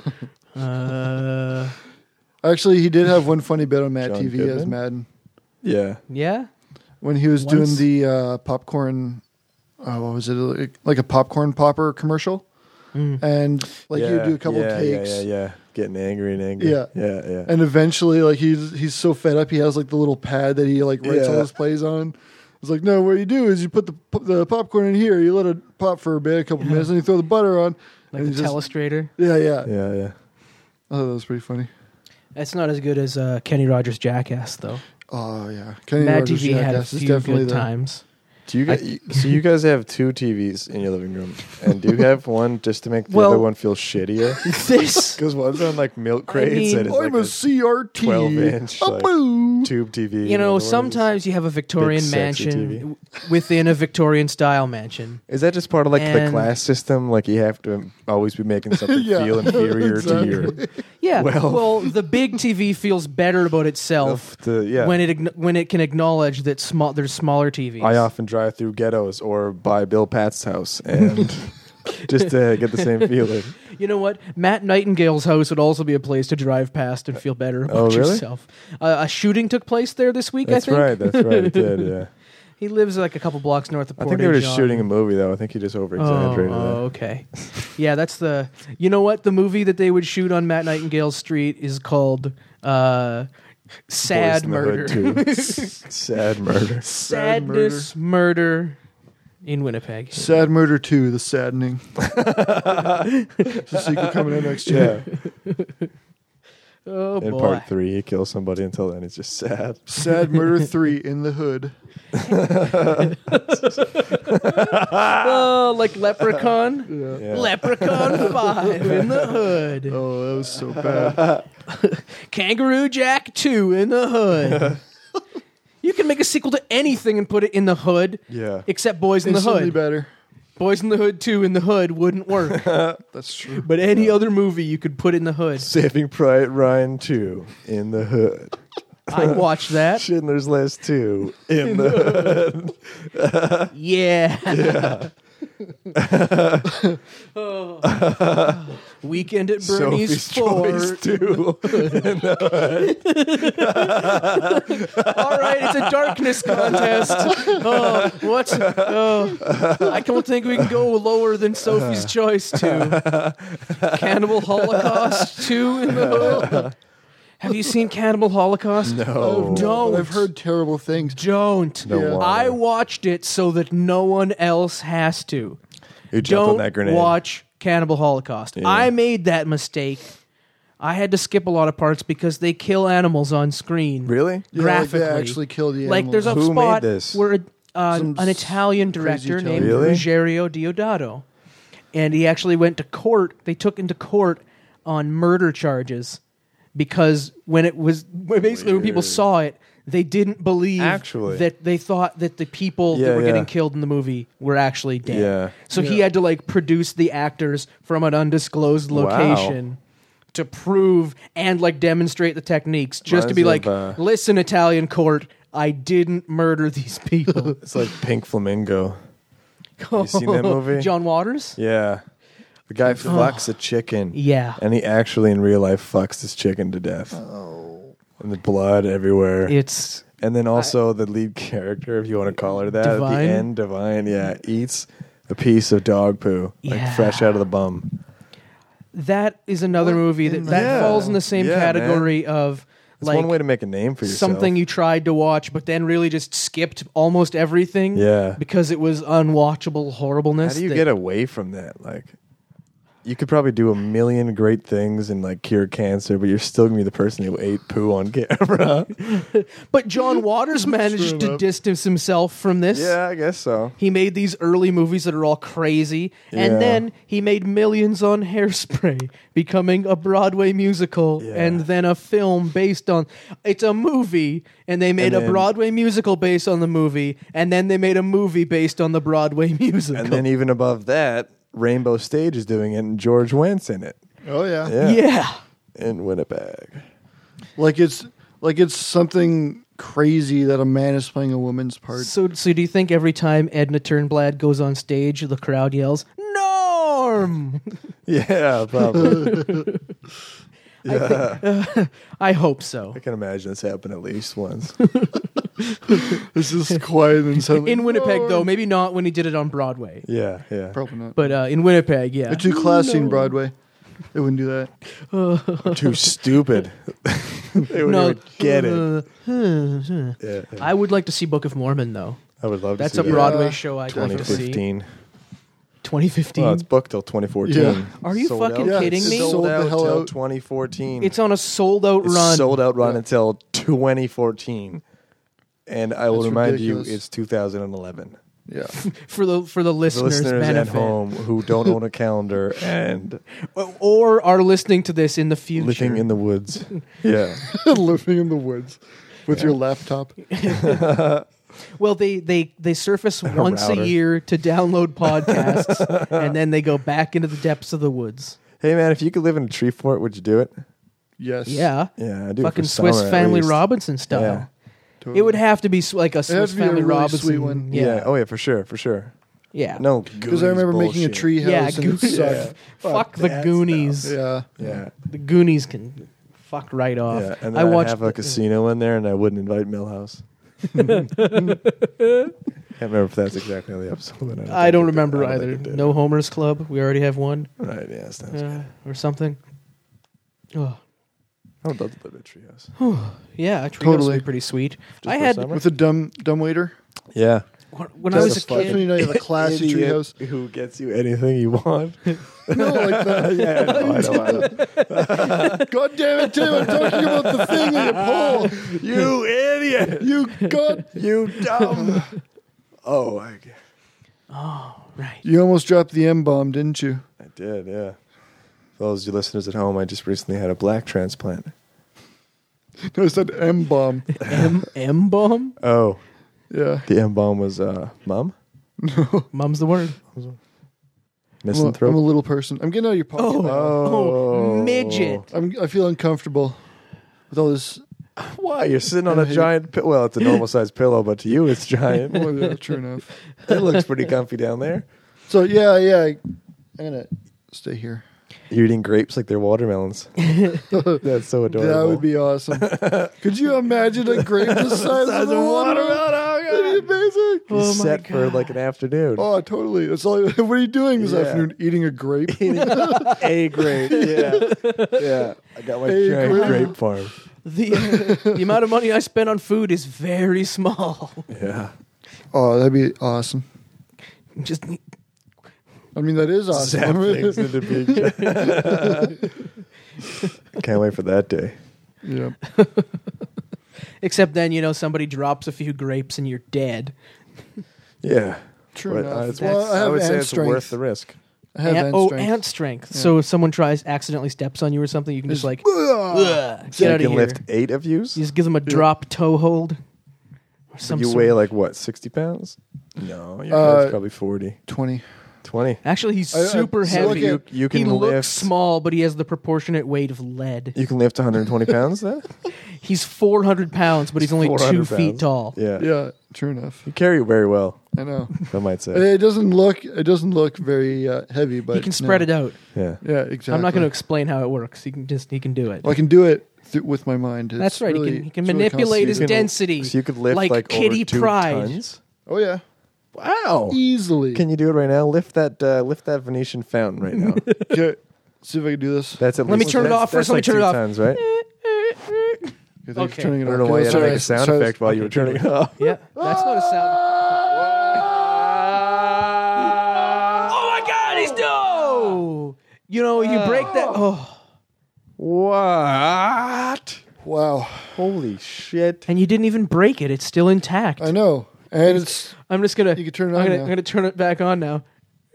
uh, Actually, he did have one funny bit on Matt John T V as Goodman? Madden yeah. Yeah. when he was Once- doing the uh, popcorn. Uh, what was it? Like, like a popcorn popper commercial, Mm. and like he would Yeah, do a couple yeah, takes. Yeah, yeah, yeah. Getting angry and angry. Yeah. Yeah, yeah. And eventually, like he's he's so fed up, he has like the little pad that he like writes all Yeah. his plays on. It's like, no, what you do is you put the the popcorn in here, you let it pop for a bit, a couple minutes, and you throw the butter on. Like and the you just- telestrator. Yeah, yeah. yeah, yeah. I thought that was pretty funny. That's not as good as uh, Kenny Rogers' Jackass though. Oh yeah, Kenny Mad Rogers T V had a Jackass is few definitely good the times. Do you guys, so you guys have two T Vs in your living room, and do you have one just to make the Well- other one feel shittier? This. Because one's on like milk crates mean- and it's I'm like a a C R T, twelve inch, a like, boo. tube T V. You and the other know, one is- sometimes you have a Victorian big, sexy mansion T V. w- within a Victorian style mansion. Is that just part of like the And- class system? Like you have to always be making something Yeah, feel inferior to your exactly. Yeah. Well, Well- the big T V feels better about itself the, yeah. when it agn- when it can acknowledge that small there's smaller T Vs. I often drive through ghettos or by Bill Pat's house and just to get the same feeling. You know what? Matt Nightingale's house would also be a place to drive past and feel better about Oh, really? yourself. Uh, a shooting took place there this week, That's I think. right. That's right. It did. Yeah. He lives like a couple blocks north of I Portage. think they were just on- shooting a movie though. I think he just over exaggerated Oh, oh, that. okay. Yeah, that's the. You know what? The movie that they would shoot on Matt Nightingale's street is called uh, Sad Boys in the Hood Murder. two. S- Sad murder. Sadness, murder. in Winnipeg. Sad Murder two, The Saddening. It's a sequel coming out next year. Yeah. Oh In boy. part three, he kills somebody. Until then, he's just sad. Sad Murder three in the hood. Oh, like Leprechaun. Yeah. Yeah. Leprechaun five in the hood. Oh, that was so bad. Kangaroo Jack two in the hood. You can make a sequel to anything and put it in the hood. Yeah. Except Boys in the Instantly Hood. better. Boys in the Hood two in the hood wouldn't work. That's true. But any other movie you could put in the hood. Saving Private Ryan two in the hood. I'd watch that. Schindler's List two in the hood. Yeah. Oh. Weekend at Bernie's Sophie's four. Choice two in the hood. All right, it's a darkness contest. Oh, what's? Oh, I don't think we can go lower than Sophie's Choice two. Cannibal Holocaust two in the hood. Have you seen Cannibal Holocaust? No. Don't. But I've heard terrible things. Don't. No Yeah. wonder. I watched it so that no one else has to. Who jumped on Don't that grenade? watch Cannibal Holocaust. Yeah. I made that mistake. I had to skip a lot of parts because they kill animals on screen. Really? Yeah, Graphically. Like they actually kill the Like there's a animals. Who made spot this? where uh, Some an Italian crazy director Italian. named Really? Ruggiero Diodato, and he actually went to court. They took him to court on murder charges because when it was when basically when people Weird. saw it, they didn't believe Actually. that they thought that the people Yeah, that were yeah. getting killed in the movie were actually dead. Yeah. So he Yeah. had to like produce the actors from an undisclosed Wow. location. To prove and like demonstrate the techniques, just to Reminds be of, like, uh, listen, Italian court, I didn't murder these people. It's like Pink Flamingo. You seen that movie? John Waters? Yeah. The guy fucks a chicken. Yeah. And he actually in real life fucks this chicken to death. Oh. And the blood everywhere. It's and then also the lead character, if you want to call her that, Divine? at the end, Divine, yeah, eats a piece of dog poo, like Yeah. fresh out of the bum. that is another What movie that, in that the- falls in the same Yeah, category of It's like one way to make a name for yourself. something you tried to watch but then really just skipped almost everything Yeah. because it was unwatchable horribleness. How do you that- get away from that? Like, you could probably do a million great things and like cure cancer, but you're still gonna be the person who ate poo on camera. But John Waters managed True to enough. distance himself from this. Yeah, I guess so. He made these early movies that are all crazy, and Yeah. then he made millions on Hairspray, becoming a Broadway musical, Yeah. and then a film based on. It's a movie, and they made And a then- Broadway musical based on the movie, and then they made a movie based on the Broadway musical. And then even above that, Rainbow Stage is doing it, and George Wentz in it. Oh yeah. Yeah, yeah. in Winnipeg. Like it's like it's something crazy that a man is playing a woman's part. So, so do you think every time Edna Turnblad goes on stage, the crowd yells "Norm"? Yeah, probably. yeah, I hope so. I can imagine this happen at least once. This is quiet and suddenly In Winnipeg, "Lord." though, maybe not when he did it on Broadway, Yeah, yeah. Probably not. but uh, in Winnipeg, yeah. They're too classy in Broadway. They wouldn't do that. Too stupid. They would No, even get it. uh, Yeah, yeah. I would like to see Book of Mormon, though. I would love That's to a see Broadway Yeah. show I'd that. like to see. twenty fifteen. twenty fifteen. Well, it's booked till twenty fourteen. Yeah. Are you Sold fucking out. Yeah, kidding it's me? sold Sold the out hell till out. twenty fourteen. It's on a sold out It's run. sold out run Yeah. until twenty fourteen. And I will That's remind ridiculous. you, it's two thousand eleven. Yeah. for the for the The listeners' listeners benefit, at home who don't own a calendar and or are listening to this in the future. living in the woods. Yeah. Living in the woods with your laptop. Well, they they they surface once a router. year to download podcasts, and then they go back into the depths of the woods. Hey, man, if you could live in a tree fort, would you do it? Yes. Yeah, Yeah, I do. fucking for summer, Swiss at Family least. Robinson style. Yeah. Totally. It would have to be s- like a have Swiss to be a Family really Robinson sweet one. Yeah. Yeah, Oh, yeah, for sure, for sure. yeah. No, Because I remember making a tree house Yeah, and it Goonies. sucked. Fuck the that Goonies. Yeah. Yeah, The Goonies can fuck right off. yeah. And then I I watched have a the- casino in there, and I wouldn't invite Millhouse. Can't remember if that's exactly how the episode went. I don't think it did. remember I don't either. think it did. No Homer's Club. We already have one, Right? Yeah, sounds uh, good. or something. Oh, I would love to live at a treehouse. yeah, a treehouse Totally. would be pretty sweet. Just I for had summer? With a dumb dumb waiter. Yeah. when I was a That's when kid. you know you have a classy Idiot treehouse. who gets you anything you want. No, like that. yeah, I know, I know, I know. God damn it, Tim! I'm talking about the thing that you pull. You idiot! You god. You dumb. Oh, I, Right. You almost dropped the M bomb, didn't you? I did, yeah. For those of you listeners at home, I just recently had a black transplant. No, I said M bomb. M M bomb. Oh, Yeah. the M bomb was uh, mum? Mum's the word. I'm a, Misanthrope? I'm a little person. I'm getting out of your pocket. Oh. now. Oh, midget. I'm, I feel uncomfortable with all this. Why? You're sitting on a I hate- giant pillow. Well, it's a normal sized pillow, but to you it's giant. Oh, yeah, true enough. It looks pretty comfy down there. So yeah, yeah. I, I'm gonna stay here. You're eating grapes like they're watermelons. That's so adorable. That would be awesome. Could you imagine a grape the size of a watermelon? That'd be amazing. You're Oh my set for God. like an afternoon. Oh, totally. It's all. What are you doing this Yeah. afternoon? Eating a grape? A grape. Yeah. Yeah. I got my A giant grape. grape farm. The uh, the amount of money I spend on food is very small. Yeah. Oh, that'd be awesome. Just I mean, that is awesome. Zap things into big. I can't wait for that day. Yeah. except then you know somebody drops a few grapes and you're dead. Yeah. True But, enough. uh, it's Well, worth- I have would say ant it's strength. worth the risk. I have Ant- ant oh, strength. ant strength. Yeah. So if someone tries accidentally steps on you or something, you can just like Ugh. "Ugh, So get you out can of here. lift eight of yous. You just give them a drop toe hold. Or some You sort weigh of- like what, sixty pounds? No, your Uh, head's probably forty. twenty. twenty. Actually, he's I- I- super so heavy. look at- You can he lift. looks small, but he has the proportionate weight of lead. You can lift one hundred twenty pounds then? He's four hundred pounds, but he's only two 400 feet pounds. tall. Yeah. Yeah. True enough. You carry it very well, I know. I might say. It doesn't look. It doesn't look very uh, heavy, but He can spread it out. Yeah. Yeah, exactly. I'm not going to explain how it works. He can just he can do it. Well, I can do it th- with my mind. It's That's right. Really, he can, he can it's really manipulate his You can- density. So you could lift like, like, Kitty over two Pryde. tons. Oh yeah, Wow. easily. Can you do it right now? Lift that uh, lift that Venetian fountain right now. Okay, see if I can do this. That's at Let me least- turn it that's- off first, that's let me like turn two it off. Tons, right? Okay, thanks for Okay. turning it I don't off. know why you had to Sorry, make a sound sorry. effect while you were turning it off. Yeah, that's not a sound. Oh my God, he's no! You know, you break that. Oh, What? Wow, Holy shit. and you didn't even break it. It's still intact. I know, and it's I'm just gonna. You can turn it I'm on gonna, now. I'm gonna turn it back on now.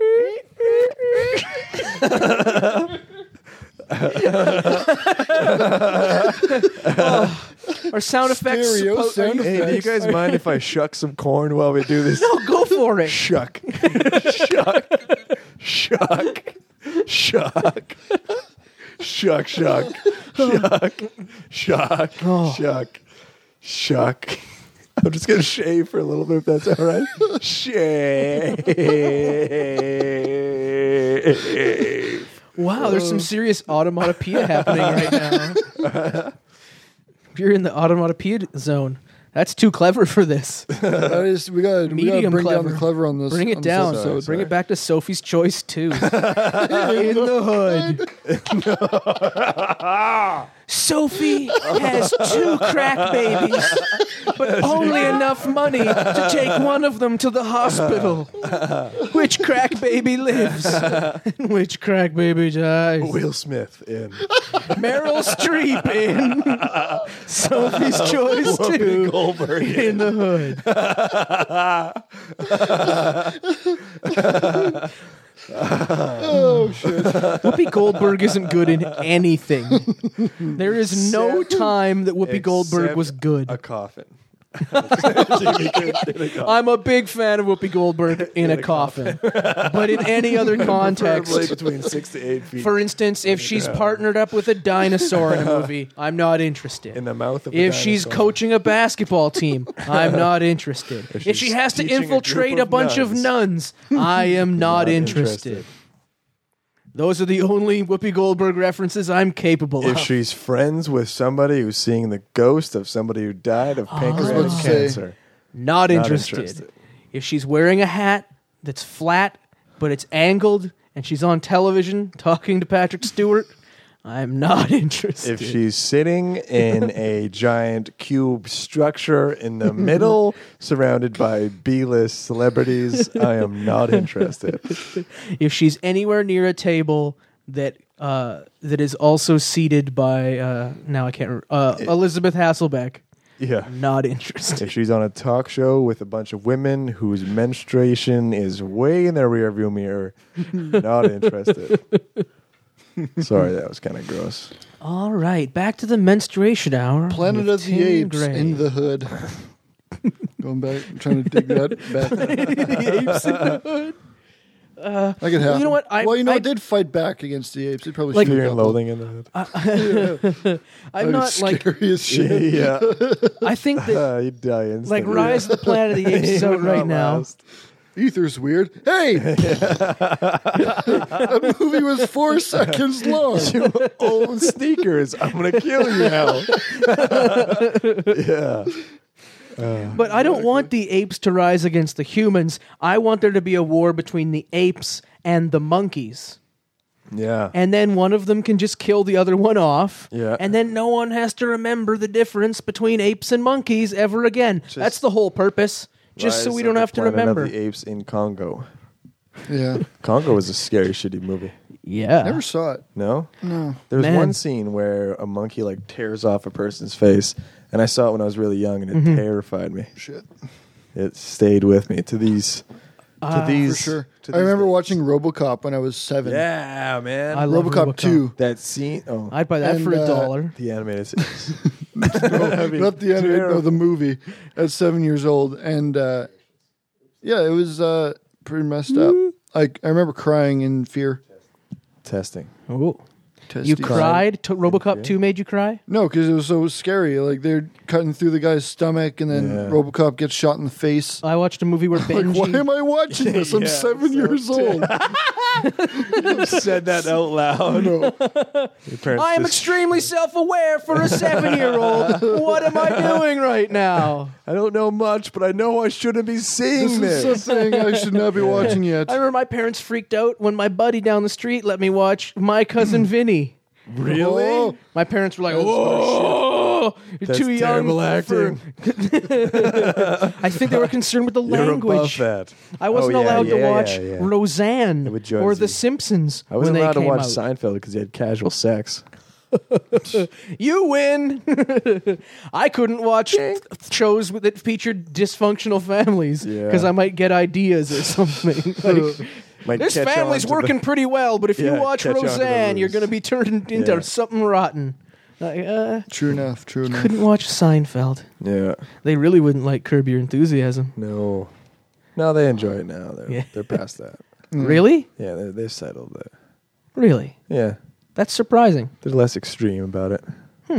Oh, our sound effects. Stereo suppo- sound are you- Hey, do you guys mind if I shuck some corn while we do this? No, go for it. Shuck. Shuck. Shuck. Shuck. Shuck, shuck. Shuck. Shuck. Oh. Shuck. Shuck. I'm just going to shave for a little bit if that's all right. Shave. Wow, there's some serious automatopoeia happening right now. You're in the automatopoeia zone. That's too clever for this. that is we got we got to Medium bring down clever. the clever on this. Bring on it this down. episode. Sorry, Bring sorry. it back to Sophie's Choice too. In the hood. Sophie has two crack babies, but only enough money to take one of them to the hospital. Which crack baby lives? And which crack baby dies? Will Smith in Meryl Streep in Sophie's Choice two. Goldberg. In the hood. Oh shit! Whoopi Goldberg isn't good in anything. There is no time that Whoopi Goldberg Except was good. A coffin. I'm a big fan of Whoopi Goldberg in a coffin. But in any other Preferably context, between six to eight feet. for instance, if she's partnered up with a dinosaur in a movie, I'm not interested. in the mouth of a If she's dinosaur. coaching a basketball team, I'm not interested. If, she's she has to teaching a infiltrate group a, of bunch of nuns. nuns, I am not, Not interested. interested. Those are the only Whoopi Goldberg references I'm capable If of. she's friends with somebody who's seeing the ghost of somebody who died of pancreatic about to say- cancer, Not not interested. interested. If she's wearing a hat that's flat, but it's angled, and she's on television talking to Patrick Stewart, I'm not interested. If she's sitting in a giant cube structure in the middle, surrounded by B-list celebrities, I am not interested. If she's anywhere near a table that uh, that is also seated by uh, now I can't remember, uh, Elizabeth Hasselbeck, Yeah. not interested. If she's on a talk show with a bunch of women whose menstruation is way in their rearview mirror, not interested. Sorry, that was kind of gross. All right, back to the menstruation hour. Planet with of the Tim Apes Gray. in the Hood. Going back, I'm trying to dig that back. The apes in the hood. I could have. you know what? I- well, you know, I- it did fight back against the apes. It probably Like- should Fear have and got loathing in the hood. I'm not like. scary as shit. Yeah. I think that Uh, you die instantly. like Rise of the Planet of the Apes is out Would right not now. last. Ether's weird. Hey, that movie was four seconds long. You own sneakers. I'm going to kill you now. Yeah. But I don't want the apes to rise against the humans. I want there to be a war between the apes and the monkeys. Yeah. And then one of them can just kill the other one off. Yeah. And then no one has to remember the difference between apes and monkeys ever again. That's the whole purpose. Just so Rise we of don't the have to Planet remember. Of the apes in Congo. Yeah, Congo was a scary, shitty movie. Yeah. never saw it. No? No. There was Man. one scene where a monkey like tears off a person's face, and I saw it when I was really young, and it Mm-hmm. terrified me. Shit. It stayed with me to these. To Ah, these, For sure. to I these remember days. watching RoboCop when I was seven. Yeah, man. I love RoboCop, RoboCop. two. that scene. Oh, I'd buy that And, for a uh, dollar. the animated series. Not the end no, the movie. At seven years old, and uh, yeah, it was uh, pretty messed up. Like I remember crying in fear. Testing. Oh. Testy. You cried? To- RoboCop two made you cry? No, because it was so scary. Like they're cutting through the guy's stomach, and then Yeah. RoboCop gets shot in the face. I watched a movie where Like, Benji... why am I watching this? I'm Yeah, seven so years old. You said that out loud. No. Your parents I am just- extremely self-aware for a seven-year-old. What am I doing right now? I don't know much, but I know I shouldn't be seeing This this. is something I should not be watching yet. I remember my parents freaked out when my buddy down the street let me watch My Cousin Vinny. Really? Oh, My parents were like, That's "Oh, you're That's too young terrible for-" acting. I think they were concerned with the You're above language. that. I wasn't Oh, yeah, allowed to yeah, watch yeah, yeah. Roseanne With or The Jonesy. Simpsons I wasn't when allowed they to came watch out. Seinfeld because he had casual sex. You win. I couldn't watch shows with- that featured dysfunctional families Yeah. because I might get ideas or something. Like, Might this catch family's on to working the- pretty well, but if Yeah, you watch catch on to the Roseanne, you're ruse. going to be turned into Yeah. something rotten. Like, uh, true enough. True enough. couldn't watch Seinfeld. Yeah. They really wouldn't like Curb Your Enthusiasm. No. No, they enjoy it now. They're, Yeah. they're past that. Really? Yeah, they're, they've settled it. Really? Yeah. That's surprising. They're less extreme about it.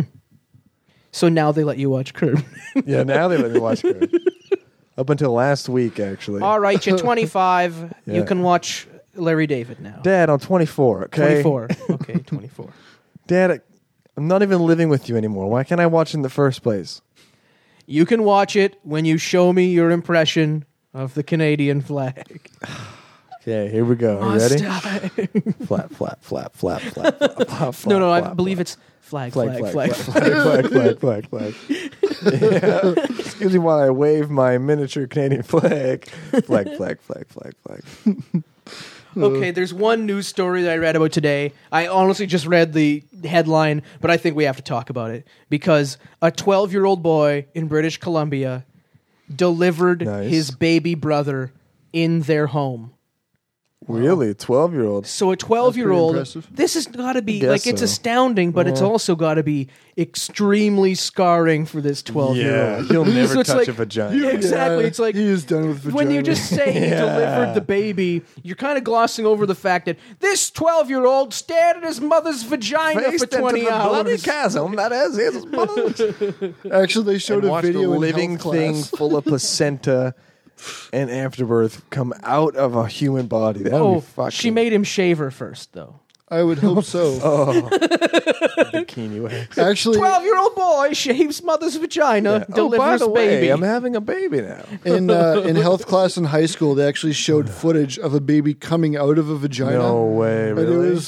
So now they let you watch Curb. Yeah, now they let me watch Curb. Up until last week, actually. All right, you're twenty-five. You Yeah. can watch Larry David now. Dad, I'm twenty-four, okay? twenty-four. Okay, twenty-four. Dad, I- I'm not even living with you anymore. Why can't I watch in the first place? You can watch it when you show me your impression of the Canadian flag. Okay, here we go. Are you ready? Must I- Flap, flap, flap, flap, flap, flap, flap. no, no, I flap, believe flap. it's flag, Flag, flag, flag, flag. flag, flag, flag, flag, flag. Yeah. Excuse me while I wave my miniature Canadian flag. Flag, flag, flag, flag, flag. Okay, there's one news story that I read about today. I honestly just read the headline, but I think we have to talk about it because a twelve-year-old boy in British Columbia delivered Nice. his baby brother in their home. Really? twelve-year-old? So a twelve-year-old, impressive. this has got to be Guess like it's so. astounding, but it's Yeah. also got to be extremely scarring for this twelve-year-old. He'll never So it's touch like- a vagina. Yeah, exactly. It's like he is done with vagina. when you just say he Yeah. delivered the baby, you're kind of glossing over the fact that this twelve-year-old stared at his mother's vagina Faced for twenty into the bloody hours. chasm that is his mother. Actually, they showed And a watched video a in living health thing class. full of placenta and afterbirth come out of a human body. That would Oh, be fucking she made him shave her first, though. I would hope so. oh, bikini wax. Actually, Twelve-year-old boy shaves mother's vagina, Oh, by delivers the way, baby. I'm having a baby now. in uh, in health class in high school, they actually showed footage of a baby coming out of a vagina. No way, And really? it was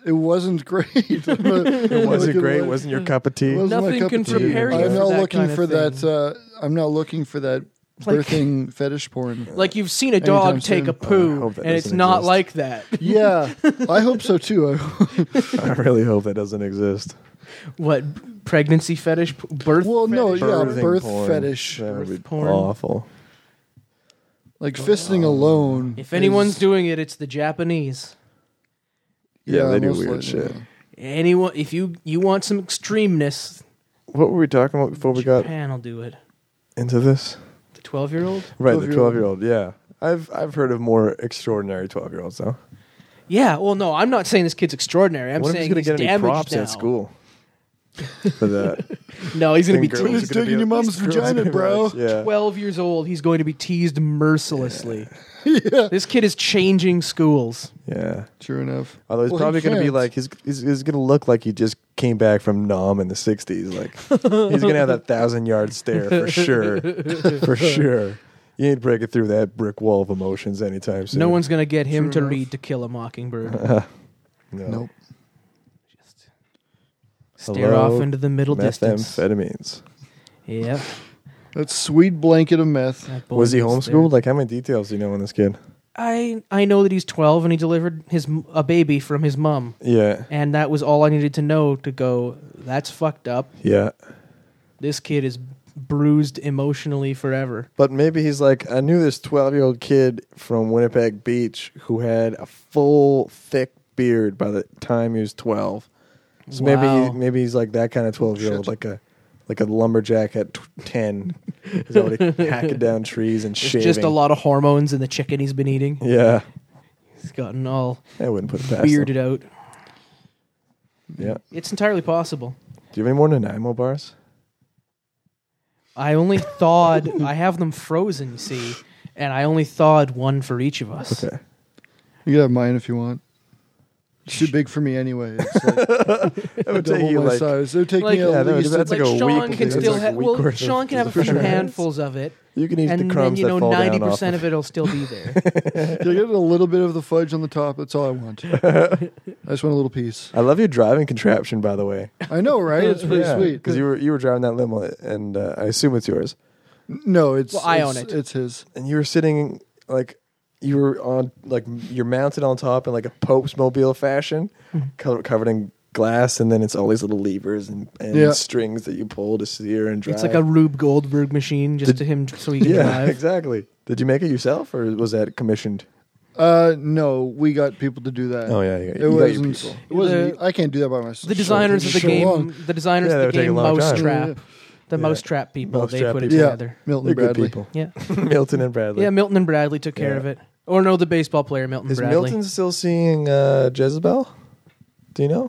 It wasn't great. it It wasn't great. It wasn't your cup of tea. It wasn't my Nothing cup can of tea. prepare you I'm for not that looking kind of for thing. that. Uh, I'm not looking for that Like- birthing fetish porn. Like you've seen a dog Anytime take soon. a poo, I hope that and it's doesn't not exist. like that. Yeah, I hope so too. I really hope that doesn't exist. What pregnancy fetish, p- birth? Well, no, fetish? yeah, Birthing birth porn. fetish. That would be Birth porn. awful. Like fisting alone. If anyone's is- doing it, it's the Japanese. Yeah, they do most weird likely, shit. yeah. Anyone, if you you want some extremeness, What were we talking about before we got Japan will do it. into this? The twelve-year-old. Right, the twelve-year-old. twelve-year-old. Yeah, I've I've heard of more extraordinary twelve-year-olds though. Yeah. Well, no, I'm not saying this kid's extraordinary. I'm What if saying he's gonna he's get any damaged props now. at school for that? No, he's going to be Think girls teased. are gonna Taking be- your mom's girls are vagina, gonna be bro. like, Yeah, twelve years old. He's going to be teased mercilessly. This kid is changing schools. yeah. True enough. Although he's Well, he probably going to be can't. like he's, he's he's going to look like he just came back from Nam in the sixties. Like he's going to have that thousand yard stare for sure, for sure. You ain't breaking through that brick wall of emotions anytime soon. No one's going to get him True to enough. read To Kill a Mockingbird. No. Nope. Stare Hello, off into the middle distance. Methamphetamines. Yeah. That sweet blanket of meth. that boy Was he is homeschooled? there. Like how many details do you know on this kid? I I know that he's twelve and he delivered his m- a baby from his mom, Yeah, and that was all I needed to know to go. That's fucked up. yeah. This kid is bruised emotionally forever. But maybe he's like, I knew this twelve-year-old kid from Winnipeg Beach who had a full, thick beard by the time he was twelve. So Wow. maybe maybe he's like that kind of twelve-year-old, Shit. like a like a lumberjack at t- ten. He's already hacking down trees and There's shaving. just a lot of hormones in the chicken he's been eating. Yeah, He's gotten all I wouldn't put it past weirded him. out. Yeah. It's entirely possible. Do you have any more Nanaimo bars? I only thawed. I have them frozen, you see, and I only thawed one for each of us. Okay. You can have mine if you want. It's too big for me anyway. It's like It would take double you my like size. It would take Like- me Yeah, at that would- least. that's Like, like a Sean week- can that's still like a have. week Well, worth of- Sean can have a for couple sure. handfuls of it, you can eat and the then crumbs you know that fall ninety down off percent of of it'll still be there. You get a little bit of the fudge on the top. That's all I want. I just want a little piece. I love your driving contraption, by the way. I know, right? It's pretty sweet. Because you were you were driving that limo, and uh, I assume it's yours. No, it's Well, I it's, own it. It's his. And you were sitting like you were on like you're mounted on top in like a Pope's mobile fashion, co- covered in glass, and then it's all these little levers and, and Yeah. strings that you pull to steer and drive. It's like a Rube Goldberg machine, just Did- to him, so he can yeah, drive. exactly. Did you make it yourself, or was that commissioned? Uh, no, we got people to do that. Oh yeah, you got, It you got your wasn't. people. It wasn't. The- I can't do that by myself. The designers of the So game, long. the designers Yeah, that of would the take a game long time. Mousetrap, Yeah. the Yeah. Mousetrap people, they Mousetrap put it people. Yeah. together. Milton They're good Bradley. people. Yeah, Milton and Bradley. yeah. Milton and Bradley took care Yeah. of it. Or no, the baseball player Milton Is Bradley. Milton still seeing uh, Jezebel? Do you know?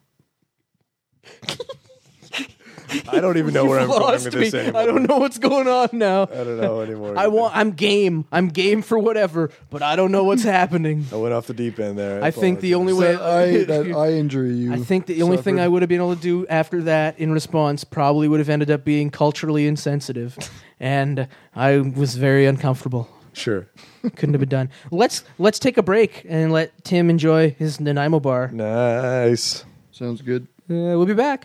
I don't even know where I'm You've going lost with me. this anymore. I don't know what's going on now. I don't know anymore. I want. I'm game. I'm game for whatever, but I don't know what's happening. I went off the deep end there. I think the only way That eye, that eye injury you. I think the only thing suffered. I would have been able to do after that in response probably would have ended up being culturally insensitive, and I was very uncomfortable. Sure. Couldn't have been done. Let's let's take a break and let Tim enjoy his Nanaimo bar. Nice. Sounds good. Uh, we'll be back.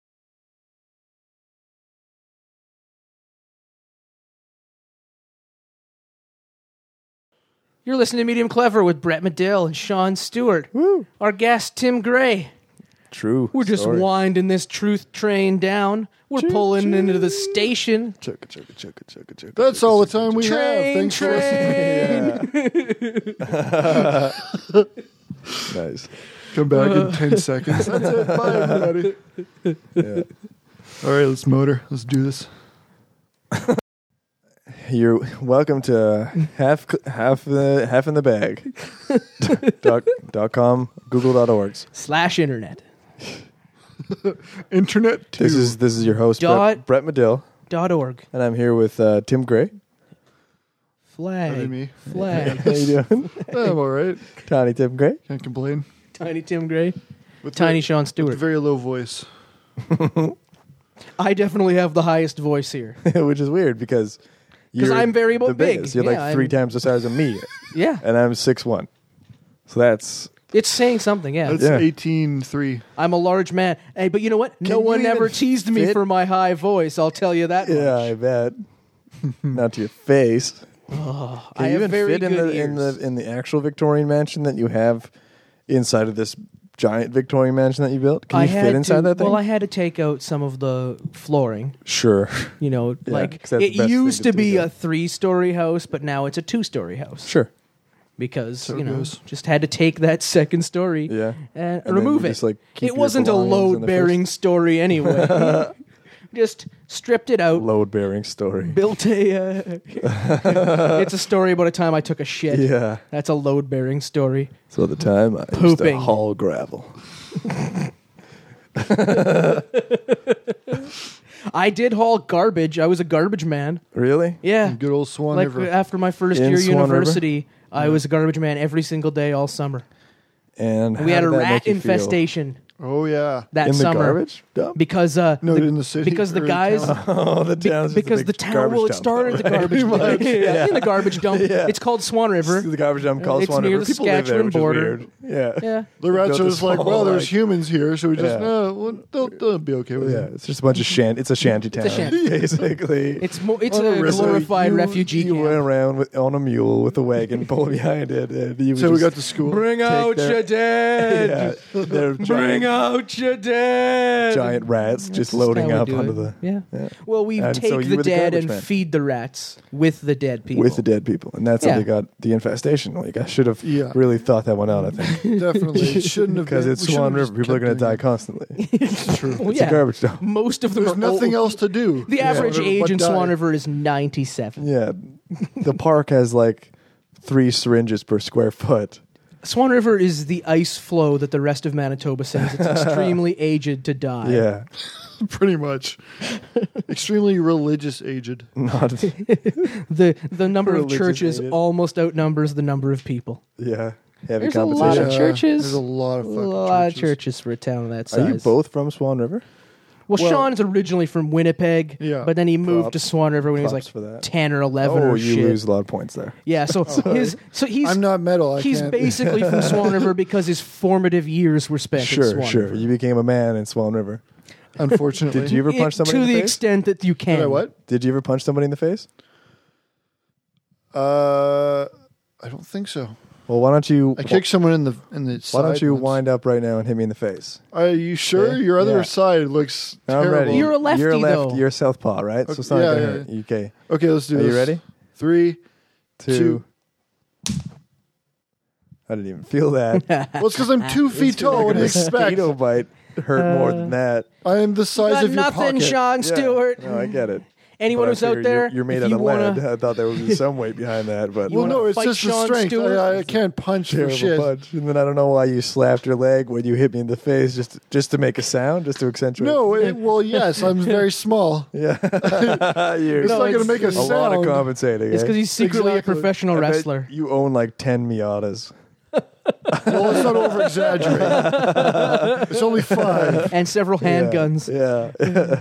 You're listening to Medium Clever with Brett Medill and Sean Stewart. Woo. Our guest, Tim Gray. True. We're just story. winding this truth train down. We're Choo, pulling choo. into the station. Chugga, chugga, chugga, chugga, chugga, That's chugga, all the chugga, time we Train, have. Thanks for listening. Yeah. Nice. Come back in ten seconds. That's it. Bye, everybody. Yeah. All right, let's motor. Let's do this. You're welcome to half half the half in the bag. dot, dot com, google dot org. Slash internet. Internet two. This is this is your host Dot- Brett, Brett Medill, Dot org. and I'm here with uh, Tim Gray. That'd Flag. be me. Flag. How you doing? I'm all right. Tiny Tim Gray. Can't complain. Tiny Tim Gray. With Tiny very, Sean with a Stewart. very low voice. I definitely have the highest voice here. Which is weird because 'Cause you're I'm very the big. biggest. You're Yeah, like three I'm- times the size of me, Yeah. and I'm six one. So that's It's saying something, yeah. That's Yeah. eighteen three. I'm a large man. Hey, but you know what? No you one even ever teased me fit- for my high voice, I'll tell you that Yeah, much. I bet. Not to your face. I Can you have even very fit in good the in ears. the in the actual Victorian mansion that you have inside of this giant Victorian mansion that you built? Can I you had fit inside to, that thing? Well, I had to take out some of the flooring. Sure. You know, Yeah, like 'cause that's it the best used thing to to be do. a three-story house, but now it's a two-story house. Sure. Because So you it know, goes. just had to take that second story Yeah. and, And then remove you it. just, like, keep It your wasn't a belongings in the load-bearing story anyway. Just stripped it out. Load bearing story. Built a. Uh, it's a story about a time I took a shit. Yeah. That's a load-bearing story. So at the time I used to Pooping. haul gravel. I did haul garbage. I was a garbage man. Really? Yeah. Good old Swan Like River. after my first In year Swan River? university, I was a garbage man every single day all summer. And We how had a did that rat make you feel? infestation Oh yeah. that in the summer garbage dump? because uh No, the, in the city. because the or in guys town. Oh, the be- town's just a because big the town garbage well it dump, started though, at the right? garbage dump. Pretty much. yeah, Yeah. in the garbage dump. Yeah. It's called Swan River. The garbage dump called It's Swan near River. the People live there, Saskatchewan which is border. weird. Yeah. Yeah. The rats built are this just like, whole, well, there's like- humans here, so we just Yeah. no, well, they'll, they'll be okay with Yeah, it. it's just a bunch of shanty. It's a shanty town, a shanty. basically. It's mo- it's On a a river. glorified you, refugee You camp. went around with, on a mule with a wagon pulling behind it, and you would So we just got to school. Bring take out their- your dead. Yeah, they're Bring giant, out your dead. giant rats That's just how loading we up do onto it. the yeah. yeah. Well, we And take so you the were the dead garbage and man. feed the rats with the dead people. with the dead people, and that's Yeah. how they got the infestation. Like I should have Yeah. really thought that one out. I think Definitely, it shouldn't have because been- it's we Swan shouldn't have River, people are going kept to die doing constantly. it. True. Well, It's yeah. a garbage dump. Most of them There's are nothing old. else to do. The Yeah. average Whatever, age but in die. Swan River is ninety-seven. Yeah, the park has like three syringes per square foot. Swan River is the ice flow that the rest of Manitoba sends. It's extremely aged to die. Yeah, Pretty much. Extremely religious aged. not The the number of Religious churches aged. almost outnumbers the number of people. yeah. Heavy There's a competition. lot of churches. There's a lot of A fucking lot of churches. churches for a town that size. Are you both from Swan River? Well, Well- Sean's originally from Winnipeg, Yeah. but then he moved Props. to Swan River when he was like Props for that. ten or eleven Oh, or you shit. lose a lot of points there. Yeah, so his so he's I'm not metal. I he's can't. basically from Swan River because his formative years were spent in Sure, Swan sure. River. You became a man in Swan River. Unfortunately. Did you ever It- punch somebody to in the the, face? extent that you can. Did I what? Did you ever punch somebody in the face? Uh, I don't think so. Well, why don't you? I kicked someone in the in the. Why don't side you once. wind up right now and hit me in the face? Are you sure? Yeah. Your other Yeah. side looks I'm terrible. ready. You're a lefty, You're a left. though. You're a southpaw, right? So it's not Okay, gonna yeah, hurt. Okay. Okay, let's do Are this. you ready? Three. Two. I didn't even feel that. Well, it's because I'm two feet tall. What do you expect? Mosquito bite hurt more than that. I am the size Got of your nothing, pocket. Sean Stewart. Yeah. No, I get it. Anyone But I who's out figure there, you're, you're made if out you of wanna, lead. I thought there would be some weight behind that, but You Well, wanna no, it's fight just the Sean strength. Stewart? I, I can't punch for terrible shit. punch. And then I don't know why you slapped your leg when you hit me in the face, just just to make a sound, just to accentuate. No, it, well, yes, I'm very small. Yeah, you're It's No, not going to it's- make a a sound. lot of compensating. it's eh? because he's secretly Exactly. a professional I bet wrestler. You own like ten Miatas. Well, let's not over exaggerate. It's only five And several handguns. Yeah,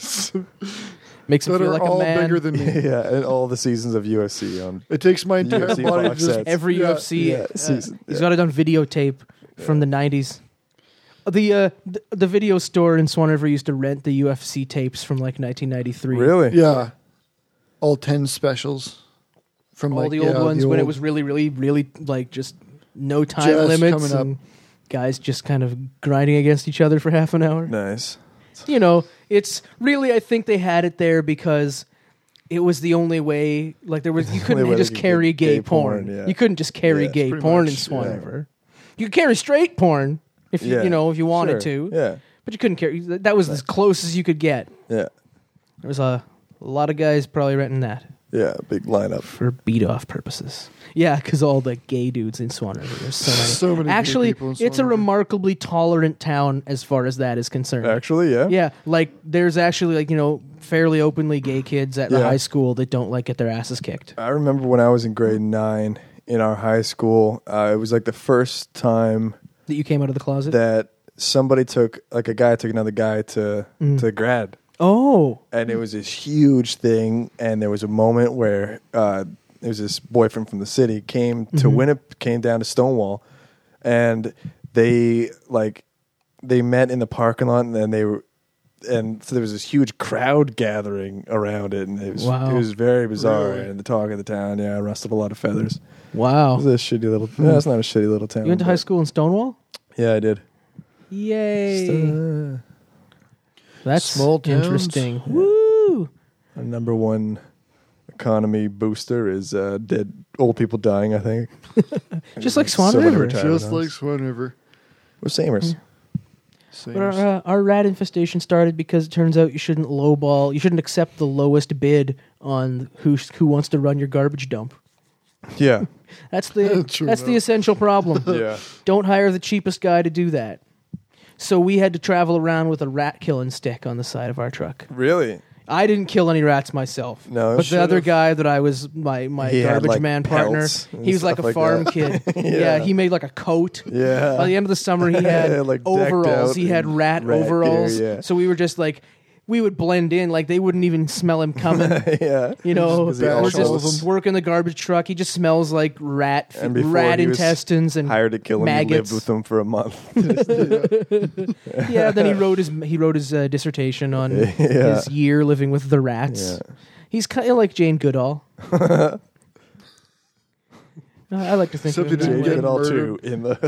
Makes him that feel are like all a man. bigger than me. yeah, and all the seasons of U F C on. It takes my entire U F C body to box just. sets. Every Yeah. U F C. Yeah, uh, season, He's yeah. got it on videotape from the nineties. The, uh, the the video store in Swan River used to rent the U F C tapes from like nineteen ninety-three. Really? Yeah, all ten specials from All like, the old yeah, ones the when it old- was really, really, really like just no time Just limits coming up. and guys just kind of grinding against each other for half an hour. Nice. You know, it's really, I think they had it there because it was the only way. Like there was, you couldn't way they just could carry get gay, gay porn. porn, yeah. You couldn't just carry Yeah, gay pretty porn much, in Swan yeah. River. You could carry straight porn if you, Yeah. you know, if you wanted Sure. to. Yeah. But you couldn't carry. That was as close as you could get. Yeah. There was a, a lot of guys probably renting that Yeah. Big lineup. for beat off purposes. Yeah, because all the gay dudes in Swan River. There's so many. So many gay Actually, people in Swan it's a River. remarkably tolerant town as far as that is concerned. Actually, yeah. Yeah, like there's actually like you know fairly openly gay kids at the Yeah. high school that don't like get their asses kicked. I remember when I was in grade nine in our high school. Uh, it was like the first time That you came out of the closet. that somebody took, like a guy took another guy to Mm. to grad, oh, and it was this huge thing. And there was a moment where uh, there was this boyfriend from the city came to Mhm. Winnipeg, came down to Stonewall and they like they met in the parking lot, and then they were. And so there was this huge crowd gathering around it, and it was Wow. it was very bizarre. Really? And the talk of the town, yeah, rustled a lot of feathers. Wow. It was a shitty little. No, it's not a shitty little town. You went to but- high school in Stonewall? Yeah, I did. Yay. Uh, That's Small towns. interesting. Woo! our number one economy booster is uh, dead old people dying. I think. Just like Swan So many River. retirement Just homes. like Swan River. We're samers. Same. But our, uh, our rat infestation started because it turns out you shouldn't lowball, you shouldn't accept the lowest bid on who who wants to run your garbage dump. Yeah, That's the True that's the enough. essential problem. yeah. Don't hire the cheapest guy to do that. So we had to travel around with a rat killing stick on the side of our truck. Really? I didn't kill any rats myself. No, but the should've. other guy that I was my my He had, garbage like, man partner, pelts and he was like a stuff like farm that. kid. yeah. Yeah. he made like a coat. Yeah. By the end of the summer, he had Like, decked overalls. out He had in rat, rat overalls. gear, yeah. So we were just like, we would blend in. Like they wouldn't even smell him coming. yeah. You know, Is he we're also- just working the garbage truck. He just smells like rat, And before rat he was intestines and hired to kill him. maggots. He lived with them for a month. Yeah, then he wrote his he wrote his uh, dissertation on Yeah. his year living with the rats. Yeah. He's kind of like Jane Goodall. I I like to think Except of he him that didn't way. get it all murdered. too in the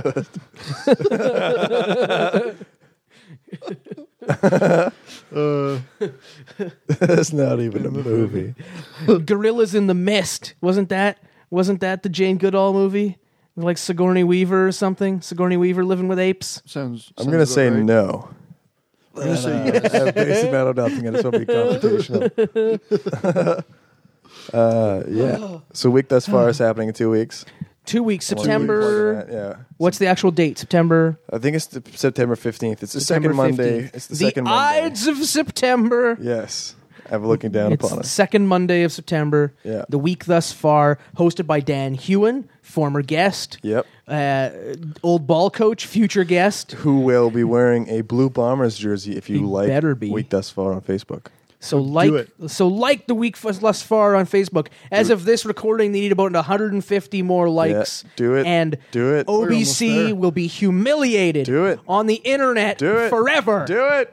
Uh, That's not even a movie. Gorillas in the Mist. Wasn't that wasn't that the Jane Goodall movie? Like Sigourney Weaver or something? Sigourney Weaver living with apes? sounds. I'm sounds gonna about say right. no. I'm gonna say Uh, yes. I have basic metal nothing, and it's going to be computational. uh, yeah. So week thus far is happening in two weeks. Two weeks, One week September. before that, Yeah. What's the actual date? September. I think it's the September fifteenth. It's the September second Monday. fifteenth. It's the, the second Monday. Ides of September. Yes. I'm looking down It's upon the us. second Monday of September. Yeah. The week thus far, hosted by Dan Hewen, former guest. Yep. Uh, old ball coach, future guest. Who will be wearing a Blue Bombers jersey if you He like better be. week thus far on Facebook. So like, it. so like the week f- thus far on Facebook. As of this recording, they need about one hundred fifty more likes. Yeah, do it. And Do it. O B almost C there. will be humiliated. Do it. On the internet. Do it. Forever. Do it.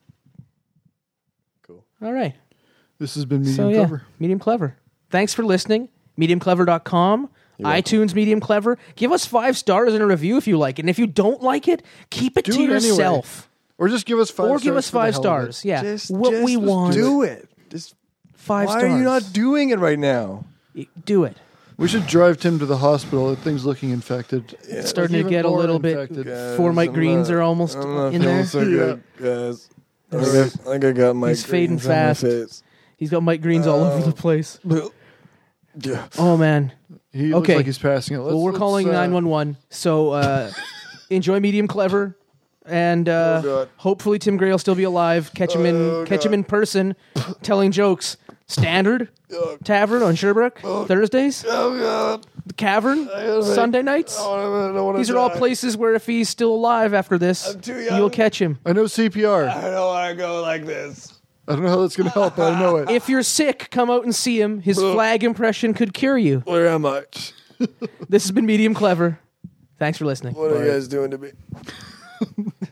Cool. All right. This has been medium So yeah, cover. Medium Clever. Thanks for listening. medium clever dot com. iTunes Medium Clever. Give us five stars and a review if you like it. And if you don't like it, keep it Do to it anyway. yourself. Or just give us five. Or give stars us for the five hell of stars. it. Yeah. Just, what just we want. do it. Just Five why stars. are you not doing it right now? Do it. We should drive Tim to the hospital. That thing's looking infected. It's starting Even to get a more little bit. infected. Guys, Four Mike I'm Greens not- are almost I'm not in feeling there. so good, guys. I think I- I think I got my He's fading greens on my fast. face. He's got Mike Greens all over the place. Yeah. Oh man. He looks Okay. like he's passing it. Let's, Well, we're let's, calling uh, nine one one. So uh, enjoy Medium Clever, and uh, Oh, God. hopefully Tim Gray will still be alive. Catch him in Oh, catch him God. in person, telling jokes. Standard Tavern on Sherbrooke Thursdays. Oh God. The Cavern Sunday nights. I don't wanna These are all die. places where if he's still alive after this, I'm too young. you'll catch him. I know C P R. I I don't want to go like this. don't know how that's going to help, but I know it. If you're sick, come out and see him. His flag impression could cure you. Where am I? This has been Medium Clever. Thanks for listening. What are you guys doing to me?